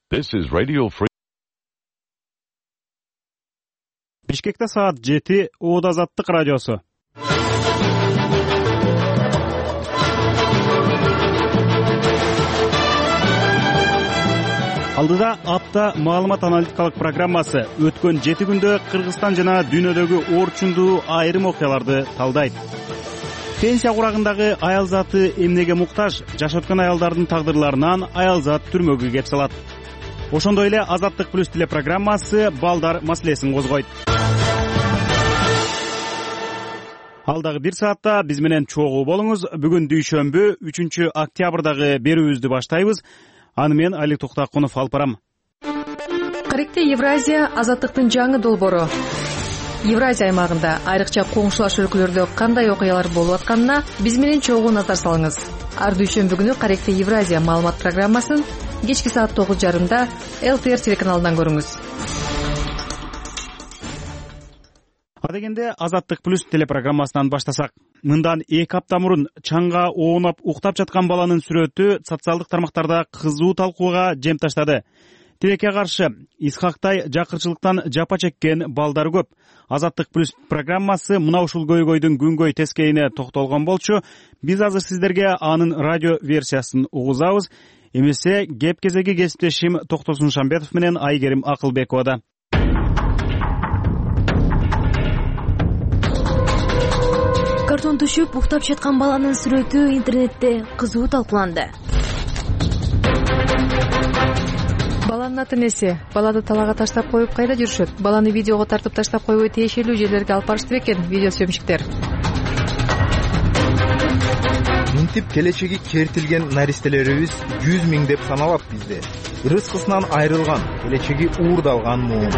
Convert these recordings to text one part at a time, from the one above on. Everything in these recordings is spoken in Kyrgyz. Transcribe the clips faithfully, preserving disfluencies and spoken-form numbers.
This is Radio Free. Бишкекте саат жети, Оод Азаттык радиосу. Алдыда апта маалымат аналитикалык программасы өткөн жети күндө Кыргызстан жана дүйнөдөгү орчундуу айрым окуяларды талдайт. Пенсия курагындагы аял заты эмнеге муктаж, жашап өткөн аялдардын тагдырларынан аял зат түрмөгө кеп салат. Ошондой эле Азаттык плюс телепрограммасы балдар маселесин козгойт. Алдагы бир саатта биз менен чогуу болуңуз. Бүгүн дүйшөмбү, үчүнчү октябрдагы берүүбүздү баштайбыз. Аны мен Алик Токтакунов алып барам. Каректе Евразия азаттыктын жаңы долбоору. Евразия аймагында айрыкча коңшулаш өлкөлөрдө кандай окуялар болуп атканына биз менен чогуу назар салыңыз. Ар дүйшөмбү күнү Каректе Евразия маалымат программасын кечки саат тогуз жарымда эл ти эр телеканалынан көрүңүз. Адегенде Азаттык плюс телепрограммасынан баштасак. Мындан эки апта мурун чаңга оонап уктап жаткан баланын сүрөтү социалдык тармактарда кызуу талкууга жем таштады. Тилекке каршы Исхактай жакырчылыктан жапа чеккен балдар көп. Азаттык плюс программасы мына ушул көйгөйдүн күнгөй тескейине токтолгон болчу. Биз азыр сиздерге анын радио версиясын угузабыз. Эмесе кеп кезеги кесиптешим Токтосун Шамбетов менен Айгерим Акылбековада. Картон түшүп уктап жаткан баланын сүрөтү интернетте кызуу талкууланды. Баланын аты эмеси? Баланы талаага таштап коюп кайда жүрүшөт? Баланы видеого тартып таштап койбой тиешелүү жерлерге алып барышты бекен видео сөймүшүктөр. Мынтип келечеги кертилген наристелерибиз жүз миң деп саналат бизде. Рызкысынан айрылган, келечеги уурдалган муун.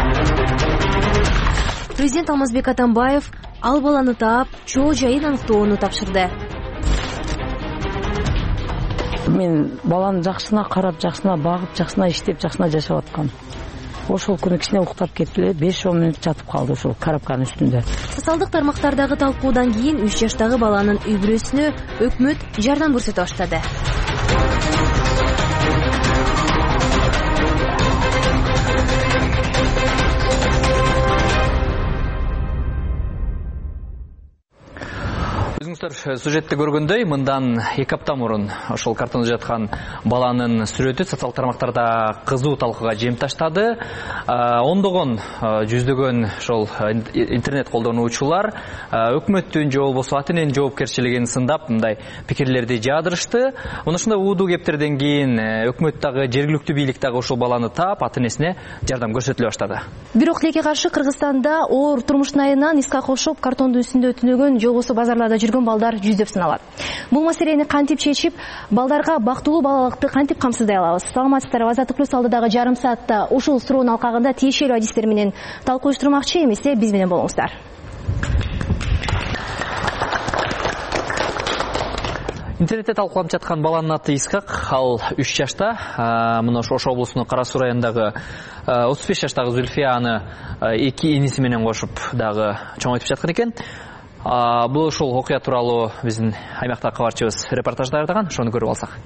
Президент Алмазбек Атамбаев ал баланы таап, чоо жайын аныктоону тапшырды. Мен баланы жакшына карап, жакшына багып, жакшына иштеп, жакшына жашап аткам. Ошол күнү кичине уктап кетти, беш он мүнөт жатып калды ошол карапканын үстүндө. Социалдык тармактардагы талкуудан кийин үч жаштагы баланын үй бүлөсүнө өкмөт жардам көрсөтө баштады. Сюжетте көргөндөй, мындан эки апта мурун ошол картондо жаткан баланын сүрөтү социалдык тармактарда кызуу талкууга жем таштады. Ондогон, жүздөгөн ошол интернет колдонуучулар өкмөттүн же болбосо ата эненин жоопкерчилигин сындап, мындай пикирлерди жаадырышты. Мына ушундай уудуу кептерден кийин өкмөт дагы, жергиликтүү бийлик дагы ошол баланы таап, ата энесине жардам көрсөтүлө баштады. Бирок тилекке каршы Кыргызстанда оор турмуштун айынан Исхак окшоп картондун үстүндө түнөгөн, же болбосо базарларда жүргөн балдар жүздөп саналат. Бул маселени кантип чечип, балдарга бактылуу балалыкты кантип камсыздай алабыз? Саламатсыздарбы? Азаттык плюс алдыдагы жарым саатта ушул суроонун алкагында тиешелүү адистер менен талкуулаштырмакчы, эмесе биз менен болуңуздар. Интернетте талкууланып жаткан баланын аты Исхак, ал үч жашта. Мына Ош облусунун Кара Суу районундагы отуз беш жаштагы Зүлфия аны эки иниси менен кошуп дагы чоңойтуп жаткан экен. Бул ошол окуя тууралуу биздин аймактагы кабарчыбыз репортаж даярдаган, ошону көрүп алсак.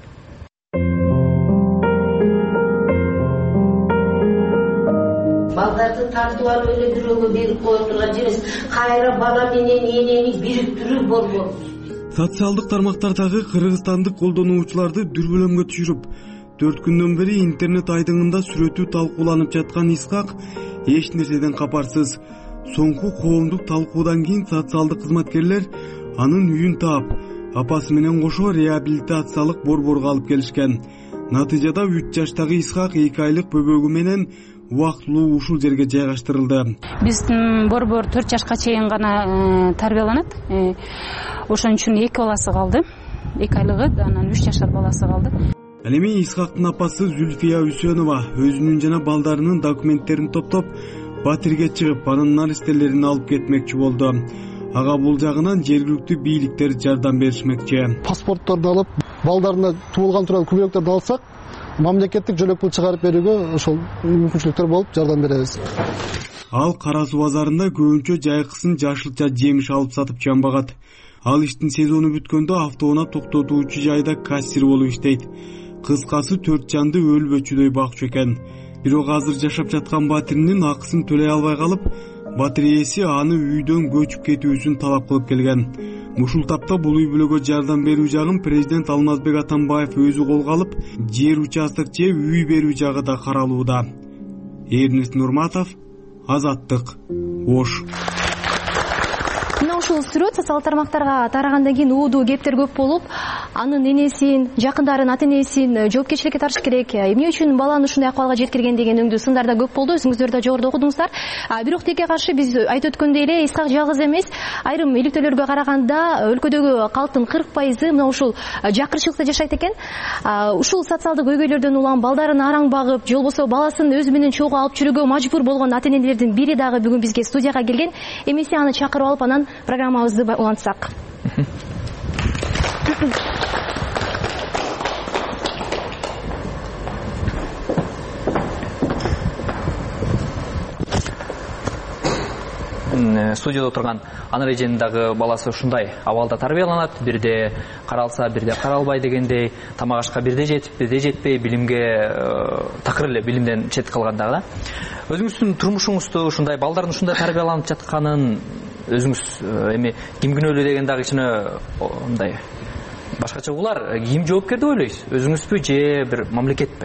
Балдарды тартып алып эле бирөөгө берип кое турган жерибиз, кайра бала менен энени бириктирүү болбок. Социалдык тармактардагы кыргызстандык колдонуучуларды дүрбөлөмгө түшүрүп, төрт күндөн бери интернет айдыңында сүрөтү талкууланып жаткан Исхак эч нерседен капарсыз. Соңку коомдук талкуудан кийин социалдык кызматкерлер анын үйүн таап, апасы менен кошо реабилитациялык борборго алып келишкен. Натыйжада үч жаштагы Исхак эки айлык бөбөгү менен убактылуу ушул жерге жайгаштырылды. Биздин борбор төрт жашка чейин гана тарбияланат. Ошон үчүн эки баласы калды. эки айлыгы, анан үч жашар баласы калды. Ал эми Исхактын апасы Зүлфия Үсөнова өзүнүн жана балдарынын документтерин топтоп Батирге чыгып, анын наристелерин алып кетмекчи болду. Ага бул жагынан жергиликтүү бийликтер жардам беришмекчи. Паспортторду алып, балдарына туулган тууралуу күбөлөктөрдү алсак, мамлекеттик жөлөк пул чыгарып берүүгө ошол мүмкүнчүлүктөр болуп жардам беребиз. Ал Кара Суу базарында көбүнчө жайкысын жашылча жемиш алып сатып жамбагат. Ал иштин сезону бүткөндө автоунаа токтотуучу жайда кассир болуп иштейт. кыскасы төрт жанды өлбөчүдөй бакчу экен. Бирок азыр жашап жаткан батиринин акысын төлөй албай калып, батир ээси аны үйдөн көчүп кетүүсүн талап кылып келген. Ушул тапта бул үй бүлөгө жардам берүү жагын президент Алмазбек Атамбаев өзү колго алып, жер участок же үй берүү жагы да каралууда. Эрнест Нурматов, Азаттык, Ош. Мына ушул сүрөт социалдык тармактарга тарагандан кийин уудуу кептер көп болуп, анын энесин, жакындарын, ата энесин жоопкерчиликке тартыш керек. Эмне үчүн баланы ушундай акыбалга жеткирген деген өңдүү сындар да көп болду. Өзүңүздөр да жогоруда окудуңуздар. Бирок тилекке каршы биз айтып өткөндөй эле Исхак жалгыз эмес. Айрым иликтөөлөргө караганда өлкөдөгү калктын кырк пайызы мына ушул жакырчылыкта жашайт экен. Ушул социалдык көйгөйлөрдөн улам балдарын араң багып, же болбосо баласын өзү менен чогуу алып жүрүүгө мажбур болгон ата энелердин бири дагы бүгүн бизге студияга келген. Эмесе аны чакырып алып анан программабызды улантсак. Студияда отурган Анар эженин дагы баласы ушундай абалда тарбияланат, бирде каралса, бирде каралбай дегендей, тамак ашка бирде жетип, бирде жетпей, билимге такыр эле билимден чет калган дагы да. Өзүңүздүн турмушуңузду ушундай балдардын ушундай тарбияланып жатканын өзүңүз эми ким күнөөлүү деген дагы кичине мындай башкача угулар. Ким жоопкер деп ойлойсуз? Өзүңүзбү же бир мамлекетпи?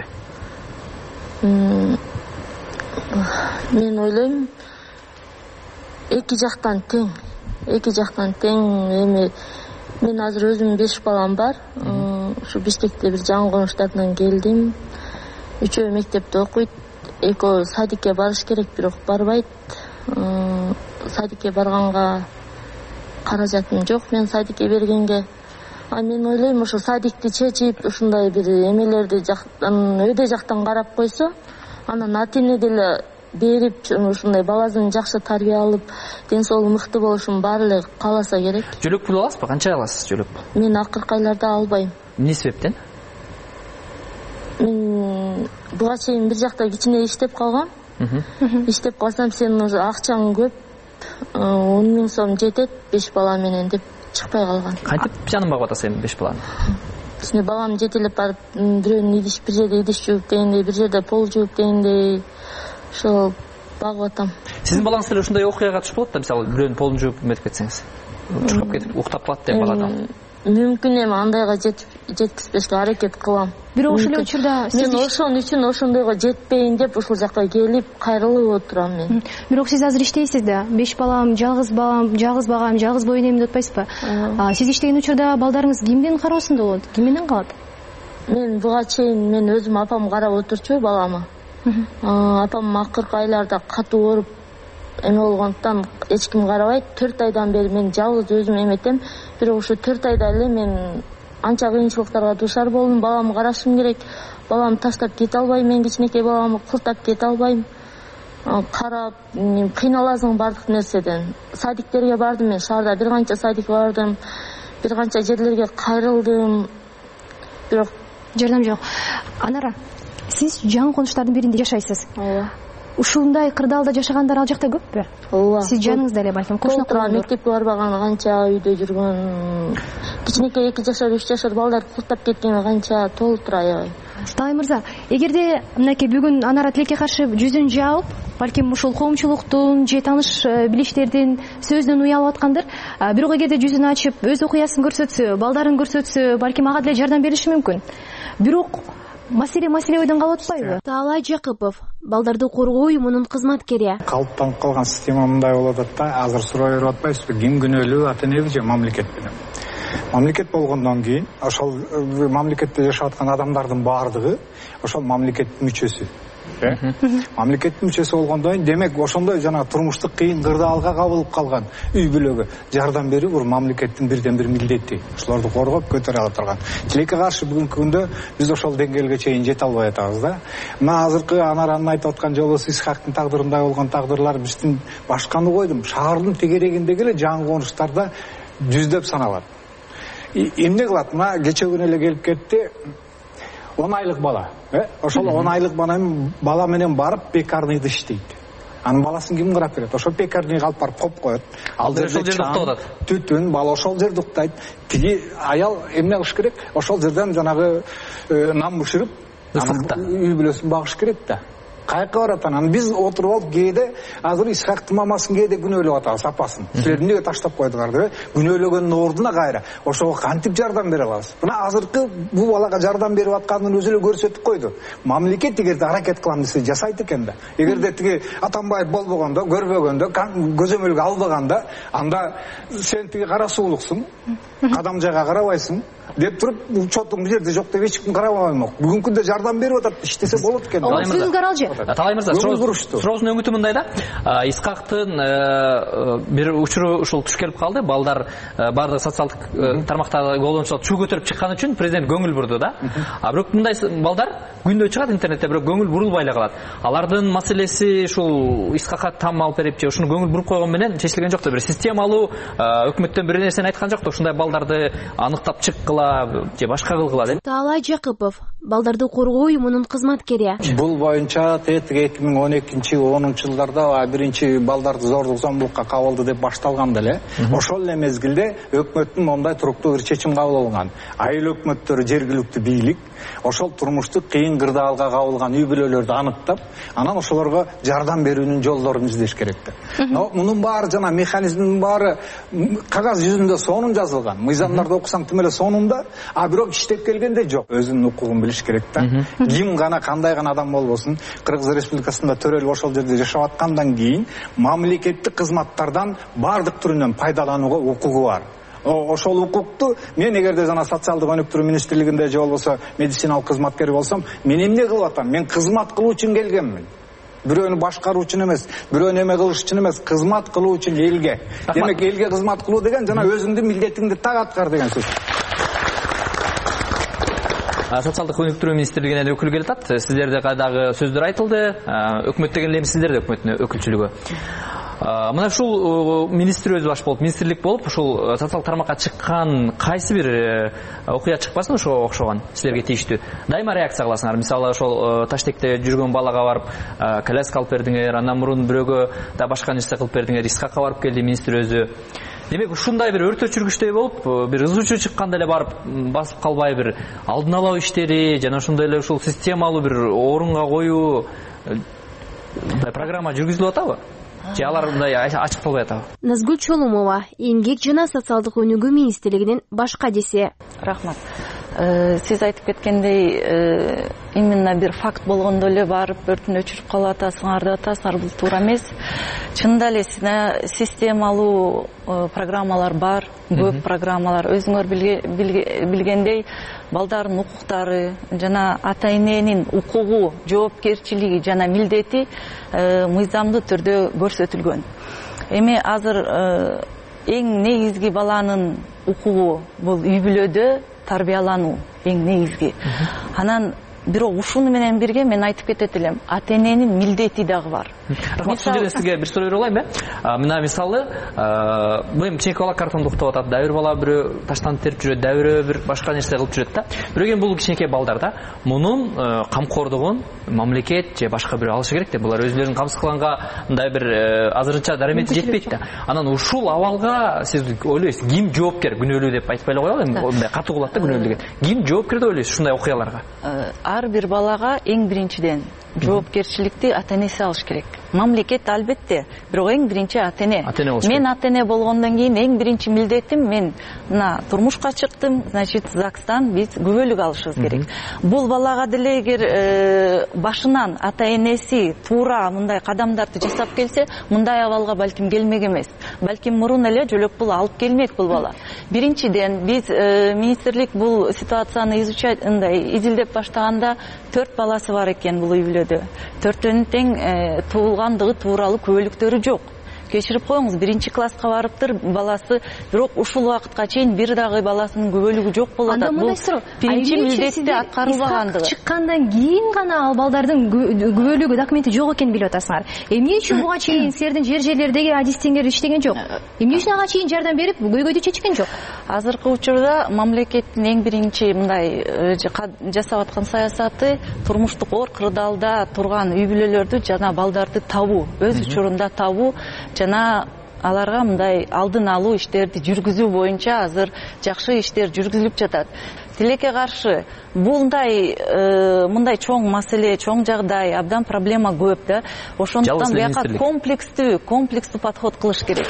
Мен ойлойм эки жактан тең. Эки жактан тең. Эми мен азыр өзүм беш балам бар. Ушу Бишкекте бир жаңы конуштардан келдим. Үчөө мектепте окуйт. Экөө садикке барыш керек, бирок барбайт. Садикке барганга каражатым жок мен садикке бергенге. А мен ойлойм ошо садикти чечип, ушундай бир эмелерди жактан, өйдө жактан карап койсо, анан ата эне деле берип, ушундай баласын жакшы тарбия алып, ден соолугу мыкты болушун баары эле кааласа керек. Жөлөк пул аласызбы? Канча аласыз жөлөк? Мен акыркы айларда албайм. Эмне себептен? Мен буга чейин бир жакта кичине иштеп калгам. Иштеп калсам, сен акчаң көп, он миң сом жетет беш бала менен деп чыкпай калган. Кантип жанын багып атасыз эми беш баланы? Кичине балам жетелеп барып, бирөөнүн идиш, бир жерде идиш жууп дегендей, бир жерде пол жууп дегендей, ошо багып атам. Сиздин балаңыз деле ушундай окуяга туш болот да, мисалы бирөөнүн полун жууп эметип кетсеңиз, чуркап кетип уктап калат деген баладан. Мүмкүн эми андайга жеткизбешке аракет кылам. Бирок ошол эле учурда мен ошон үчүн ошондойго жетпейин деп ушул жакка келип кайрылып отурам мен. Бирок сиз азыр иштейсиз да. беш балам, жалгыз балам, жалгыз багам, жалгыз боюнем деп атпайсызбы? Сиз иштеген учурда балдарыңыз кимдин кароосунда болот? Ким менен калат? Мен буга чейин мен өзүм апам карап отурчу балама. Апам акыркы айларда катуу ооруп эме болгондуктан эч ким карабайт. төрт айдан бери мен жалгыз өзүм эметем. Бирок ошо төрт айда эле мен анча кыйынчылыктарга дуушар болдум. Баламды карашым керек. Баламды таштап кете албайм. Мен кичинекей баламды кылтап кете албайм. Карап, кыйналасың бардык нерседен. Садиктерге бардым мен, шаарда бир канча садик бардым. Бир канча жерлерге кайрылдым. Бирок жардам жок. Анара, сиз жаңы конуштардын биринде жашайсыз. Ооба. Ушундай кырдаалда жашагандар ал жакта көппү? Ооба. Сиз жаныңызда эле балким кошуна калган, мектепке барбаган канча үйдө жүргөн, кичинекей эки жашар, үч жашар балдар кылтап кеткен канча толуп тура аябай. Талай мырза, эгерде мынакей бүгүн Анара тилекке каршы жүзүн жаап, балким ушул коомчулуктун же тааныш билиштердин сөзүнөн уялып аткандыр. Бирок эгерде жүзүн ачып, өз окуясын көрсөтсө, балдарын көрсөтсө, балким ага деле жардам бериши мүмкүн. Бирок маселе маселе ойдон калып атпайбы? Таалай Жакыпов, балдарды коргоо уюмунун кызматкери. Калыптанып калган система мындай болуп атат да, азыр суроо берип атпайсызбы, ким күнөөлүү, ата энеби же мамлекет менен? Мамлекет болгондон кийин ошол мамлекетте жашап аткан адамдардын баардыгы ошол мамлекеттин мүчөсү. Мамлекеттин мүчөсү болгондон кийин, демек ошондой жана турмуштук кыйын кырдаалга кабылып калган үй бүлөгө жардам берүү бул мамлекеттин бирден бир милдети. Ошолорду коргоп көтөрө ала турган. Тилекке каршы бүгүнкү күндө биз ошол деңгээлге чейин жете албай атабыз да. Мына азыркы Анаранын айтып аткан жолубуз Исхактын тагдырындай болгон тагдырлар биздин башканы койдум. Шаардын тегерегиндеги эле жаңы конуштарда жүздөп саналат. Эмне кылат? Мына кече күнү эле келип кетти. он айлык бала. Ошол он айлык бала менен барып пекарныйда иштейт. анын баласын ким карап берет? Ошо пекарняга алып барып коюп коет. Ал ошол жерде уктап атат. Түтүн, бала ошол жерде уктайт. Тиги аял эмне кылыш керек? Ошол жерден жанагы нам бышырып, үй бүлөсүн багыш керек да. Кайыкка барат анан биз отуруп алып кээде азыр Исхактын мамасын кээде күнөөлөп атабыз, апасын. Силер эмнеге таштап койдуңар деп, күнөөлөгөндүн ордуна кайра ошого кантип жардам бере алабыз? Мына азыркы бул балага жардам берип атканын өзү эле көрсөтүп койду. Мамлекет эгерде аракет кылам десе жасайт экен да. Эгерде тиги Атамбаев болбогондо, көрбөгөндө, көзөмөлгө албаганда, анда сен тиги кара суулуксуң, кадам жайга карабайсың деп туруп, чотуң бул жерде жок деп эч ким карабай коймок. Бүгүнкү күндө жардам берип атат, иштесе болот экен. Сөзүңүз каралжы. Талай мырза, суроосунун өңүтү мындай да. Исхактын бир учуру ушул туш келип калды. Балдар бардык социалдык тармактарда колдонуучулар чуу көтөрүп чыкканы үчүн президент көңүл бурду да. А бирок мындай балдар күндө чыгат интернетте, бирок көңүл бурулбай эле калат. Алардын маселеси ушул Исхакка там алып берип же ушуну көңүл буруп койгон менен чечилген жок да. Бир системалуу өкмөттөн бир нерсени айткан жок да. Ушундай балдарды аныктап чыккыла же башка кылгыла деп. Таалай Жакыпов, балдарды коргоо уюмунун кызматкери. Бул боюнча эки миң он экинчи онунчу жылдарда биринчи балдарды зордук зомбулукка кабылды деп башталганда эле, ошол эле мезгилде өкмөттүн мондай туруктуу бир чечим кабыл алынган. Айыл өкмөттөрү, жергиликтүү бийлик ошол турмуштук кыйын кырдаалга кабылган үй бүлөлөрдү аныктап, анан ошолорго жардам берүүнүн жолдорун издеш керек деп. Мунун баары жана механизмдин баары кагаз жүзүндө сонун жазылган. Мыйзамдарды окусаң тим эле сонунда, а бирок иштеп келгенде жок. Өзүнүн укугун билиш керек да. Ким гана кандай гана адам болбосун, Кыргыз Республикасында төрөлүп ошол жерде жашап аткандан кийин мамлекеттик кызматтардан бардык түрүнөн пайдаланууга укугу бар. Ошол укукту мен эгерде жана социалдык өнүктүрүү министрлигинде же болбосо медициналык кызматкер болсом, мен эмне кылып атам? Мен кызмат кылуу үчүн келгенмин. Бирөөнү башкаруу үчүн эмес, бирөөнү эме кылыш үчүн эмес, кызмат кылуу үчүн элге. Демек элге кызмат кылуу деген жана өзүңдүн милдетиңди так аткар деген сөз. Социалдык өнүктүрүү министрлигинен өкүл келип атат. Сиздерде кайдагы сөздөр айтылды. Өкмөт деген эле сиздер да өкмөттүн өкүлчүлүгү. Мына ушул министр өзү баш болуп, министрлик болуп, ушул социалдык тармакка чыккан кайсы бир окуя чыкпасын ошого окшогон силерге тийиштүү. Дайыма реакция кыласыңар. Мисалы ошол Таштекте жүргөн балага барып коляска алып бердиңер, андан мурун бирөөгө да башка нерсе кылып бердиңер, Исхакка барып келди министр өзү. Демек ушундай бир өрт өчүргүчтөй болуп, бир ызычуу чыкканда эле барып басып калбай бир алдын алуу иштери жана ошондой эле ушул системалуу бир орунга коюу программа жүргүзүлүп атабы? Же алар мындай ачыкталбай атабы? Назгүл Чолумова, Эмгек жана социалдык өнүгүү министрлигинин баш кадиси. Рахмат. Сиз айтып кеткендей, именно бир факт болгондо эле барып өртүн өчүрүп калып атасыңар деп атасыңар, бул туура эмес. Чынында эле системалуу программалар бар, көп программалар. Өзүңөр билгендей, балдардын укуктары жана ата эненин укугу, жоопкерчилиги жана милдети мыйзамдуу түрдө көрсөтүлгөн. Эми азыр эң негизги баланын укугу бул үй бүлөдө тарбиялануу эң негизги. Анан бирок ушуну менен бирге мен айтып кетет элем, ата эненин милдети дагы бар. Рахмат, ушул жерде сизге бир суроо берип алайынбы? Мына мисалы, эми кичинекей бала картонду уктап атат, да бир бала бирөө таштанып терип жүрөт, да бирөө бир башка нерсе кылып жүрөт да. Бирок эми бул кичинекей балдар да, мунун камкордугун мамлекет же башка бирөө алышы керек да. Булар өзүлөрүн камсыз кылганга мындай бир азырынча дарамети жетпейт да. Анан ушул абалга сиз ойлойсуз, ким жоопкер? Күнөөлүү деп айтпай эле коелу, эми мындай катуу кылат да күнөөлүү деген. Ким жоопкер деп ойлойсуз ушундай окуяларга? Ар бир балага эң биринчиден жоопкерчиликти ата энеси алыш керек. Мамлекет албетте, бирок эң биринчи ата эне. Мен ата эне болгондон кийин эң биринчи милдетим, мен мына турмушка чыктым, значит, ЗАГСтан биз күбөлүк алышыбыз керек. Бул балага деле эгер башынан ата энеси туура мындай кадамдарды жасап келсе, мындай абалга балким келмек эмес. Балким мурун эле жөлөк бул алып келмек бул бала. Биринчиден биз министрлик бул ситуацияны изучать, изилдеп баштаганда төрт баласы бар экен бул үй бүлөдө. Төртөөнүн тең туулгандыгы тууралуу күбөлүктөрү жок. кечирип коюңуз, биринчи класска барыптыр баласы, бирок ушул убакытка чейин бир дагы баласынын күбөлүгү жок болуп атат. Бул биринчи милдетти аткарылбагандыгы. Чыккандан кийин гана ал балдардын күбөлүгү, документи жок экенин билип атасыңар. Эмне үчүн буга чейин силердин жер жерлердеги адистеңер иштеген жок? Эмне үчүн ага чейин жардам берип, көйгөйдү чечкен жок? Азыркы учурда мамлекеттин эң биринчи мындай жасап аткан саясаты турмуштук оор кырдаалда турган үй бүлөлөрдү жана балдарды табуу, өз учурунда табуу жана аларга мындай алдын алуу иштерди жүргүзүү боюнча азыр жакшы иштер жүргүзүлүп жатат. Тилекке каршы мындай мындай чоң маселе, чоң жагдай, абдан проблема көп да. Ошондуктан бияка комплекстүү, комплекстүү подход кылыш керек.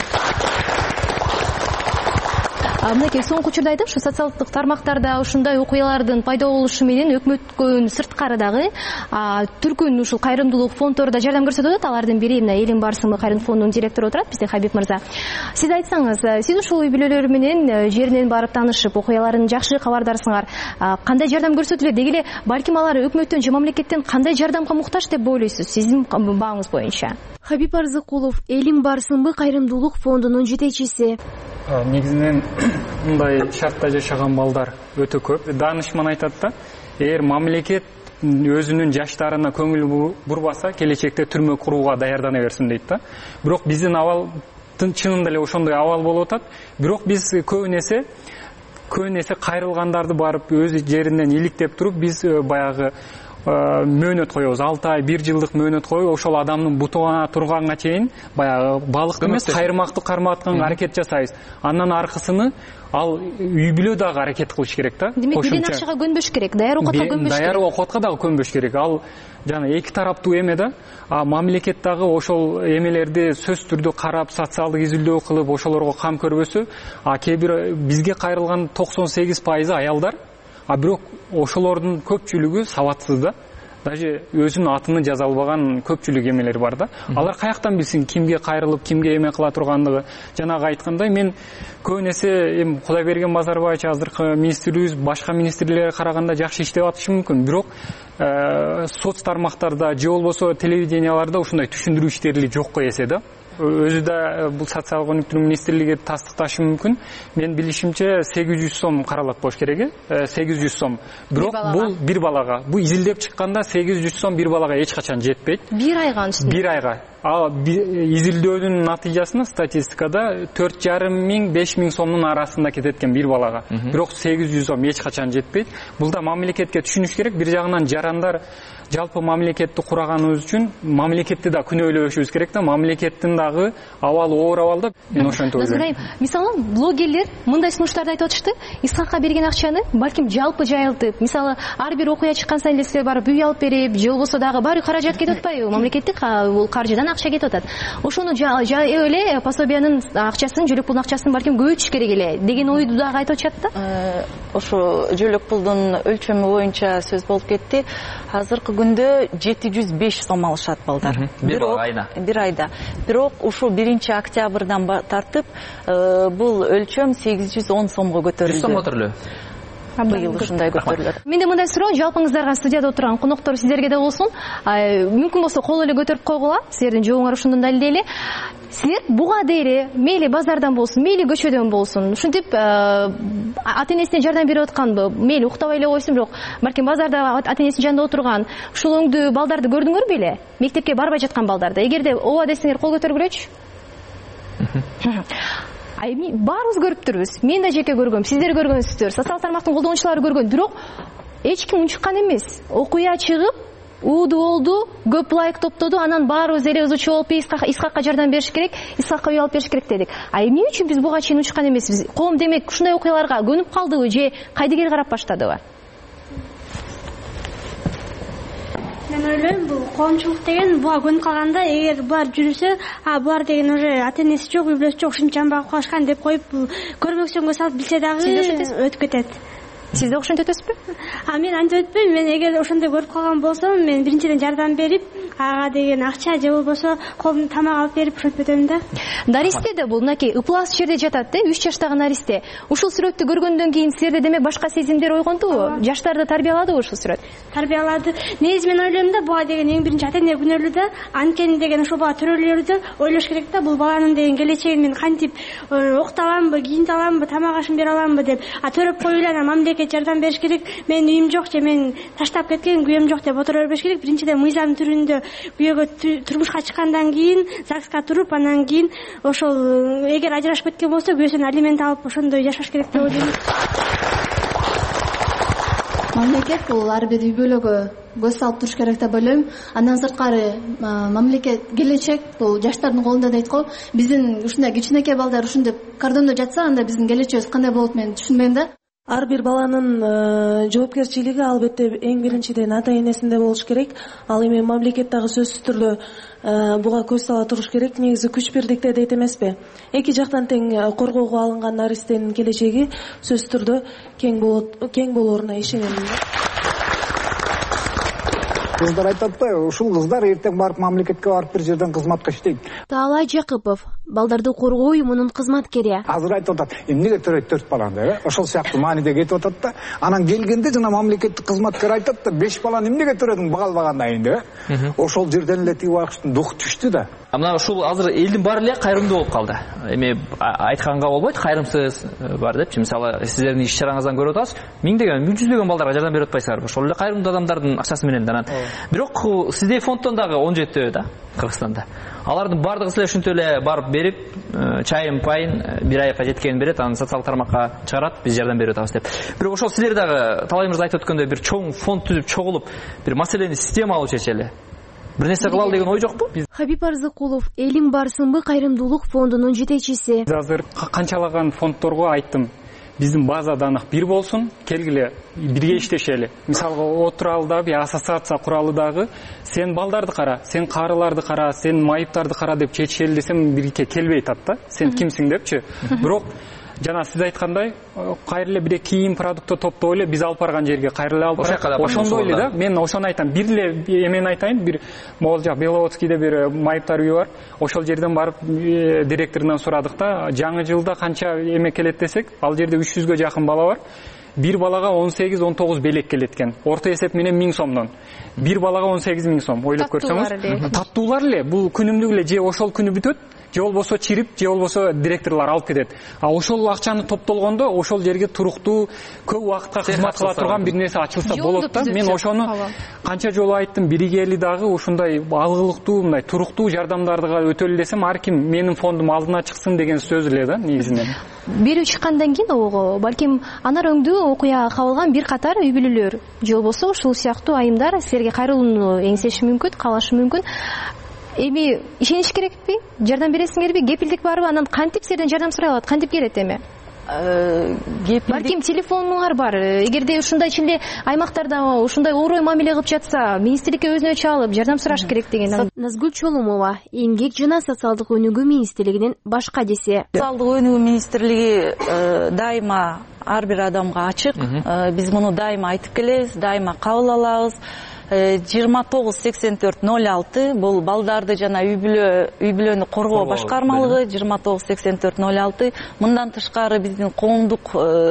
Мынакей соңку учурда айтып, ушу социалдык тармактарда ушундай окуялардын пайда болушу менен өкмөткөн сырткарыдагы түркүн ушул кайрымдуулук фонддору да жардам көрсөтүп атат. Алардын бири мына Элиң Барсынбы кайрымдуулук фондунун директору отурат бизде, Хабиб мырза. Сиз айтсаңыз, сиз ушул үй бүлөлөр менен жеринен барып таанышып, окуяларын жакшы кабардарсыңар. Кандай жардам көрсөтүлөт? Деги эле балким алар өкмөттөн же мамлекеттен кандай жардамга муктаж деп ойлойсуз, сиздин бааңыз боюнча? Хабиб Арзыкулов, Элиң Барсынбы кайрымдуулук фондунун жетекчиси. Негизинен мындай шартта жашаган балдар өтө көп. Данышман айтат да, эгер мамлекет өзүнүн жаштарына көңүл бурбаса, келечекте түрмө курууга даярдана берсин дейт да. Бирок биздин абалдын чынында эле ошондой абал болуп атат. Бирок биз көбүн эсе көбүн эсе кайрылгандарды барып өз жеринен иликтеп туруп, биз баягы мөөнөт коебуз, алты ай, бир жылдык мөөнөт коюп, ошол адамдын бутугана турганга чейин баягы балыкты эмес, кайрымакты кармап атканга аракет жасайбыз. Андан аркысыны ал үй бүлө дагы аракет кылыш керек да. Демек, бирден акчага көнбөш керек, даяр окутка көнбөш керек. Даяр окутка дагы көнбөш керек. Ал жана эки тараптуу эме да. А мамлекет дагы ошол эмелерди сөз түрдө карап, социалдык изилдөө кылып, ошолорго кам көрбөсө, а кээ бир бизге кайрылган токсон сегиз пайызы аялдар. А бирок ошолордун көпчүлүгү сабатсыз да. Даже өзүнүн атыны жаза албаган көпчүлүк эмелер бар да. Алар каяктан билсин кимге кайрылып, кимге эме кыла тургандыгы. Жанагы айткандай, мен көбүн эсе эми Кудайберген Базарбаевич азыркы министрибиз башка министрлерге караганда жакшы иштеп атышы мүмкүн. Бирок соц тармактарда же болбосо телевиденияларда ушундай түшүндүрүү иштери жокко эсе да. Өзү да бул социалдык өнүктүрүү министрлиги тастыкташы мүмкүн. Мен билишимче сегиз жүз сом каралат болуш керек э. сегиз жүз сом. Бирок бул бир балага. Бул изилдеп чыкканда сегиз жүз сом бир балага эч качан жетпейт. Бир айга үстүнө. Бир айга. Ал изилдөөнүн натыйжасында статистикада төрт жарым миң беш миң сомдун арасында кетет экен бир балага. Бирок сегиз жүз сом эч качан жетпейт. Бул да мамлекетке түшүнүш керек. Бир жагынан жарандар жалпы мамлекетти кураганыбыз үчүн мамлекетти да күнөөлөбөшүбүз керек да. Мамлекеттин дагы абалы оор абалда. Мен ошентип ойлойм. Мисалы, блогерлер мындай сунуштарды айтып атышты. Исхакка берген акчаны балким жалпы жайылтып, мисалы, ар бир окуя чыккан сайын эле барып үй алып берип, же болбосо дагы баары каражат кетип атпайбы? Мамлекеттик бул каржыдан акча кетип атат. Ошону жайып эле пособиянын акчасын, жөлөк пулдун акчасын балким көбөйтүш керек эле деген ойду дагы айтып атышат да. Ошо жөлөк пулдун өлчөмү боюнча сөз болуп кетти. Азыркы күндө жети жүз беш сом алышат балдар. Бир айда. Бир айда. Бирок ушул биринчи октябрдан тартып бул өлчөм сегиз жүз он сомго көтөрүлдү. жүз сом көтөрүлдү. Быйыл ушундай көтөрүлөт. Менде мындай суроо, жалпыңыздарга студияда отурган коноктор сиздерге да болсун. Мүмкүн болсо кол эле көтөрүп койгула. Силердин жообуңар ушундон далилдейли. Силер буга дейре мейли базардан болсун, мейли көчөдөн болсун, ушинтип ата энесине жардам берип атканбы, мейли уктабай эле койсун, бирок балким базарда ата энесинин жанында отурган ушул өңдүү балдарды көрдүңөр беле? Мектепке барбай жаткан балдарды. Эгерде ооба десеңер кол көтөргүлөчү. Ай, баарыбыз көрүптүрбүз. Мен да жеке көргөм, сиздер көргөнсүздөр, социалдык тармактын колдонуучулары көргөн. Бирок эч ким унчуккан эмес. Окуя чыгып, ууду болду, көп лайк топтоду, анан баарыбыз эле ызычуу болуп Исхакка жардам бериш керек, Исхакка үй алып бериш керек дедик. А эмне үчүн биз буга чейин унчуккан эмеспиз? Коом демек ушундай окуяларга көнүп калдыбы же кайдыгер карап баштадыбы? Мен ойлойм, бул коомчулук деген буга көнүп калганда, эгер булар жүрүсө, а булар деген уже ата энеси жок, үй бүлөсү жок, ушунча багып калышкан деп коюп, көрмөкчөнгө салып билсе дагы өтүп кетет. Сиз да ошентип өтөсүзбү? А мен антип өтпөйм. Мен эгер ошондой көрүп калган болсом, мен биринчиден жардам берип, ага деген акча же болбосо колумда тамак алып берип ошентип өтөм да. Наристе да бул мынакей ыплас жерде жатат да, үч жаштагы наристе. Ушул сүрөттү көргөндөн кийин силерде демек башка сезимдер ойгондубу? Жаштарды тарбияладыбы ушул сүрөт? Тарбиялады. Негизи мен ойлойм да, буга деген эң биринчи ата эне күнөөлүү да, анткени деген ошол бала төрөлөрдү ойлош керек да, бул баланын деген келечегин мен кантип окута аламбы, кийинте аламбы, тамак ашын бере аламбы деп. А төрөп коюп эле анан мамлекет жардам бериш керек. Менин үйүм жок же мен таштап кеткен күйөөм жок деп отура бербеш керек. Биринчиден мыйзам түрүндө күйөөгө турмушка чыккандан кийин ЗАГСка туруп, анан кийин ошол эгер ажырашып кеткен болсо күйөөсүнөн алимент алып ошондой жашаш керек деп ойлойм. Мамлекет бул ар бир үй бүлөгө көз салып туруш керек деп ойлойм. Андан сырткары мамлекет келечек бул жаштардын колунда дейт го. Биздин ушундай кичинекей балдар ушинтип кордондо жатса, анда биздин келечегибиз кандай болот мен түшүнбөйм да. Ар бир баланын жоопкерчилиги албетте эң биринчиден ата энесинде болуш керек. Ал эми мамлекет дагы сөзсүз түрдө буга көз сала туруш керек. Негизи күч бирдикте дейт эмеспи? Эки жактан тең коргоого алынган наристенин келечеги сөзсүз түрдө кең болот, кең болоруна ишенем. Кыздар айтат да, ушул кыздар эртең барып мамлекетке барып бир жерден кызматка иштейт. Таалай Жакыпов, балдарды коргоо уюмунун кызматкери. Азыр айтып атат, эмнеге төрөйт төрт баланы, э? Ошол сыяктуу мааниде кетип атат да. Анан келгенде жана мамлекеттик кызматкер айтат да, беш баланы эмнеге төрөдүң бага албагандай деп, э? Ошол жерден эле тиги байкуштун духу түштү да. А мына ушул азыр элдин баары эле кайрымдуу болуп калды. Эми айтканга болбойт, кайрымсыз бар депчи. Мисалы, сиздердин иш чараңыздан көрүп атабыз, миңдеген, жүздөгөн балдарга жардам берип атпайсыздарбы? Ошол эле кайрымдуу адамдардын акчасы менен да. Бирок сиздей фонддон дагы он жети да, Кыргызстанда. Алардын бардыгы силер ушинтип эле барып берип, чайын пайын бир айга жеткенин берет, анан социалдык тармакка чыгарат, биз жардам берип атабыз деп. Бирок ошол силер дагы талай мырза айтып өткөндөй бир чоң фонд түзүп чогулуп, бир маселени системалуу чечели. Бир нерсе кылалы деген ой жокпу? Хабиб Арзыкулов, Элим барсынбы кайрымдуулук фондунун жетекчиси. Азыр канчалаган фонддорго айттым. Биздин базада анык бир болсун, келгиле бирге иштешели. Мисалга отуралда бир ассоциация куралы дагы, сен балдарды кара, сен карыларды кара, сен майыптарды кара деп чечели десем бирге келбей атат да. Сен кимсиң депчи. Бирок жана сиз айткандай, кайрыле бир кийим продукты топтоп эле биз алып барган жерге кайрыле алып барат. Ошондой эле да. Мен ошону айтам. Бир эле эмени айтайын, бир могул жак Беловодскийде бир майыптар үйү бар. Ошол жерден барып директорунан сурадык да, жаңы жылда канча эме келет десек, ал жерде үч жүзгө жакын бала бар. Бир балага он сегиз он тогуз белек келет экен. Орто эсеп менен миң сомдон. Бир балага он сегиз миң сом. Ойлоп көрсөңүз, таттуулар эле бул күнүмдүк эле же ошол күнү бүтөт, же болбосо чирип, же болбосо директорлор алып кетет. А ошол акчаны топтолгондо ошол жерге туруктуу көп убакытка кызмат кыла турган бир нерсе ачылса болот да. Мен ошону канча жолу айттым, биригели дагы ушундай алгылыктуу, мындай туруктуу жардамдарды өтөлү десем, ар ким менин фондум алдына чыксын деген сөз эле да негизинен. Берүү чыккандан кийин ого, балким анар өңдүү окуяга кабылган бир катар үй бүлөлөр же болбосо ушул сыяктуу айымдар силерге кайрылууну эңсеши мүмкүн, каалашы мүмкүн. Эми ишениш керекпи? Жардам бересиңерби? Кепилдик барбы? Анан кантип силерден жардам сурай алат? Кантип келет эми? Балким телефонуңар бар. Эгерде ушундай ичинде аймактарда ушундай орой мамиле кылып жатса, министрликке өзүнө чалып жардам сураш керек деген. Назгүл Чолумова, Эмгек жана социалдык өнүгүү министрлигинин баш кадиси. Социалдык өнүгүү министрлиги дайыма ар бир адамга ачык. Биз муну дайыма айтып келебиз, дайыма кабыл алабыз. жыйырма тогуз сексен төрт ноль алты бул балдарды жана үй бүлө үй бүлөнү коргоо башкармалыгы жыйырма тогуз сексен төрт ноль алты. Мындан тышкары биздин коомдук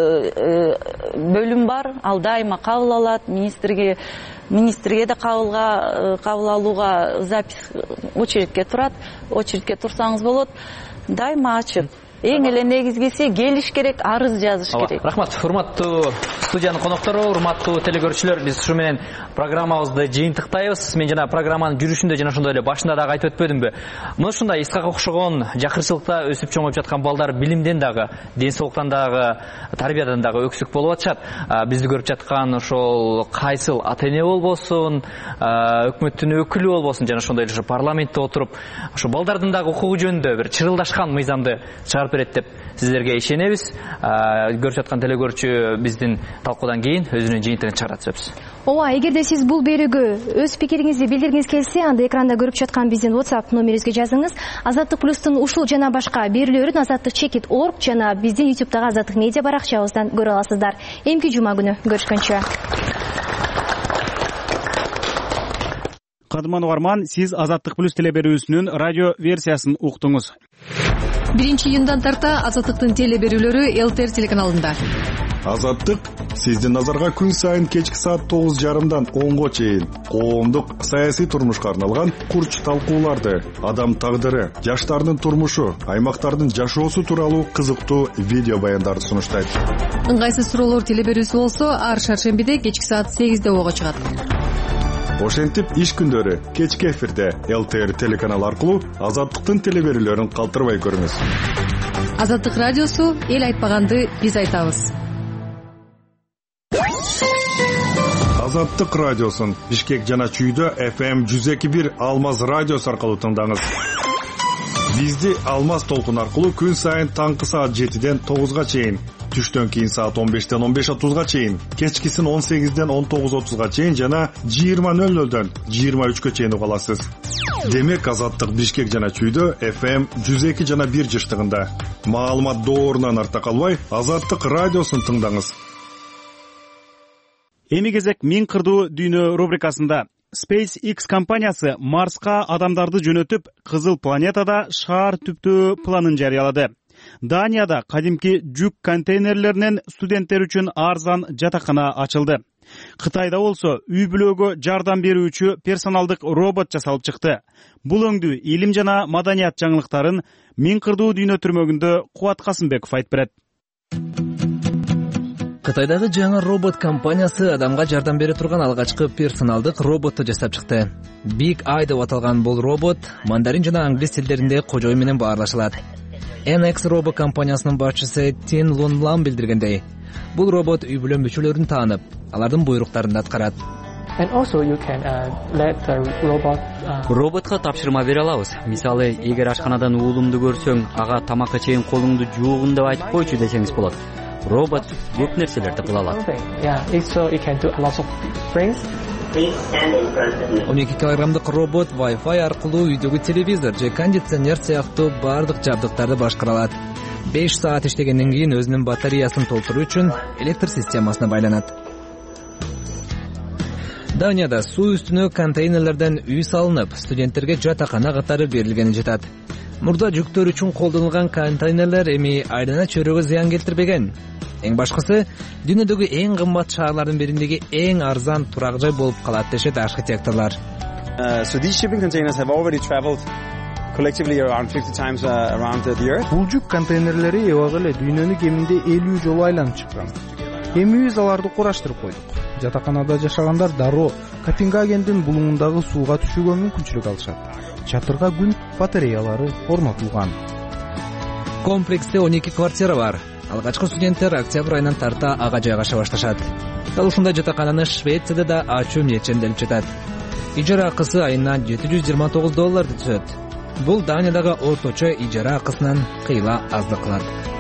бөлүм бар, ал дайыма кабыл алат. Министрге министрге да кабылга кабыл алууга запись очередке турат. Очередке турсаңыз болот. Дайыма ачык. Эң эле негизгиси келиш керек, арыз жазыш керек. Рахмат, урматтуу студиянын коноктору, урматтуу телекөрүүчүлөр, биз ушу менен программабызды жыйынтыктайбыз. Мен жана программанын жүрүшүндө жана ошондой эле башында дагы айтып өтпөдүмбү? Мына ушундай Исхак окшогон жакырчылыкта өсүп чоңоюп жаткан балдар билимден дагы, ден соолуктан дагы, тарбиядан дагы өксүк болуп атышат. Бизди көрүп жаткан ошол кайсыл ата эне болбосун, өкмөттүн өкүлү болбосун, жана ошондой эле парламентте отуруп, ошо балдардын дагы укугу жөнүндө бир чырылдашкан мыйзамды чыгарып берет деп сиздерге ишенебиз. Көрүп жаткан телекөрүүчү биздин талкуудан кийин өзүнүн жыйынтыгын чыгарат сөзбүз. Ооба, эгерде сиз бул берүүгө өз пикириңизди билдиргиңиз келсе, анда экранда көрүп жаткан биздин WhatsApp номерибизге жазыңыз. Азаттык плюстун ушул жана башка берүүлөрүн азаттык чекит точка орг жана биздин ютубтагы Азаттык медиа баракчабыздан көрө аласыздар. Эмки жума күнү көрүшкөнчө. кадырман угарман, сиз Азаттык плюс теле берүүсүнүн радио версиясын уктуңуз. биринчи июндан тарта Азаттыктын теле берүүлөрү эл тэ эр телеканалында. Азаттык сиздин назарга күн сайын кечки саат тогуз жарымдан онго чейин коомдук саясий турмушка арналган курч талкууларды, адам тагдыры, жаштардын турмушу, аймактардын жашоосу тууралуу кызыктуу видео баяндарды сунуштайт. Ыңгайсыз суроолор теле берүүсү болсо ар шаршембиде кечки саат сегизде ого чыгат. Ошентип иш күндөрү кечки эфирде эл тэ эр телеканалы аркылуу Азаттыктын теле берүүлөрүн калтырбай көрүңүз. Азаттык радиосу, эл айтпаганды биз айтабыз. Азаттык радиосун Бишкек жана Чүйдө эф эм жүз эки бир Алмаз радиосу аркылуу тыңдаңыз. Бизди Алмаз толкун аркылуу күн сайын таңкы саат жетиден тогузга чейин, түштөн кийин саат он бештен он беш отузга чейин, кечкисин он сегизден он тогуз отузга чейин жана жыйырма нөл нөлдөн жыйырма үчкө чейин уга аласыз. Демек Азаттык Бишкек жана Чүйдө эф эм жүз эки жана бир жыштыгында. Маалымат доорунан арта калбай, Азаттык радиосун тыңдаңыз. Эми кезек Миң кырдуу дүйнө рубрикасында SpaceX компаниясы Марска адамдарды жөнөтүп, кызыл планетада шаар түптөө планын жарыялады. Данияда кадимки жүк контейнерлеринен студенттер үчүн арзан жатакана ачылды. Кытайда болсо үй бүлөгө жардам берүүчү персоналдык робот жасалып чыкты. Бул өңдүү илим жана маданият жаңылыктарын Миң кырдуу дүйнө түрмөгүндө Кубат Касымбеков айтып берет. Кытайдагы жаңы робот компаниясы адамга жардам бере турган алгачкы персоналдык роботту жасап чыкты. Big Eye деп аталган бул робот мандарин жана англис тилдеринде кожоюн менен баарлашылат. эн икс робот компаниясынын башчысы Тин Лунлам билдиргендей, бул робот үй бүлө мүчөлөрүн таанып, алардын буйруктарын аткарат. Роботко тапшырма бере алабыз. Мисалы, эгер ашканадан уулумду көрсөң, ага тамакка чейин колуңду жуугун деп айтып койчу десеңиз болот. Робот көп нерселерди кыла алат. он эки килограммдык робот Wi-Fi аркылуу үйдөгү телевизор же кондиционер сыяктуу бардык жабдыктарды башкара алат. беш саат иштегенден кийин өзүнүн батареясын толтуруу үчүн электр системасына байланат. Данияда суу үстүнө контейнерлерден үй салынып, студенттерге жатакана катары берилгени жатат. Мурда жүктөр үчүн колдонулган контейнерлер эми айлана чөйрөгө зыян келтирбеген. Эң башкысы, дүйнөдөгү эң кымбат шаарлардын бириндеги эң арзан турак жай болуп калат дешет архитекторлор. So these shipping containers have already traveled collectively around fifty times around the earth. Бул жүк контейнерлери эбак эле дүйнөнү кеминде элүү жолу айланып чыккан. Эми биз аларды кураштырып койдук. Жатаканада жашагандар дароо Копенгагендин булуңундагы сууга түшүүгө мүмкүнчүлүк алышат. Чатырга күн батареялары орнотулган. Комплексте он эки квартира бар. Алгачкы студенттер октябрь айынан тарта ага жайгаша башташат. Дал ушундай жатакананы Швецияда да ачуу ниетченделип жатат. Ижара акысы айына жети жүз жыйырма тогуз долларды түзөт. Бул Даниядагы орточо ижара акысынан кыйла аздык кылат.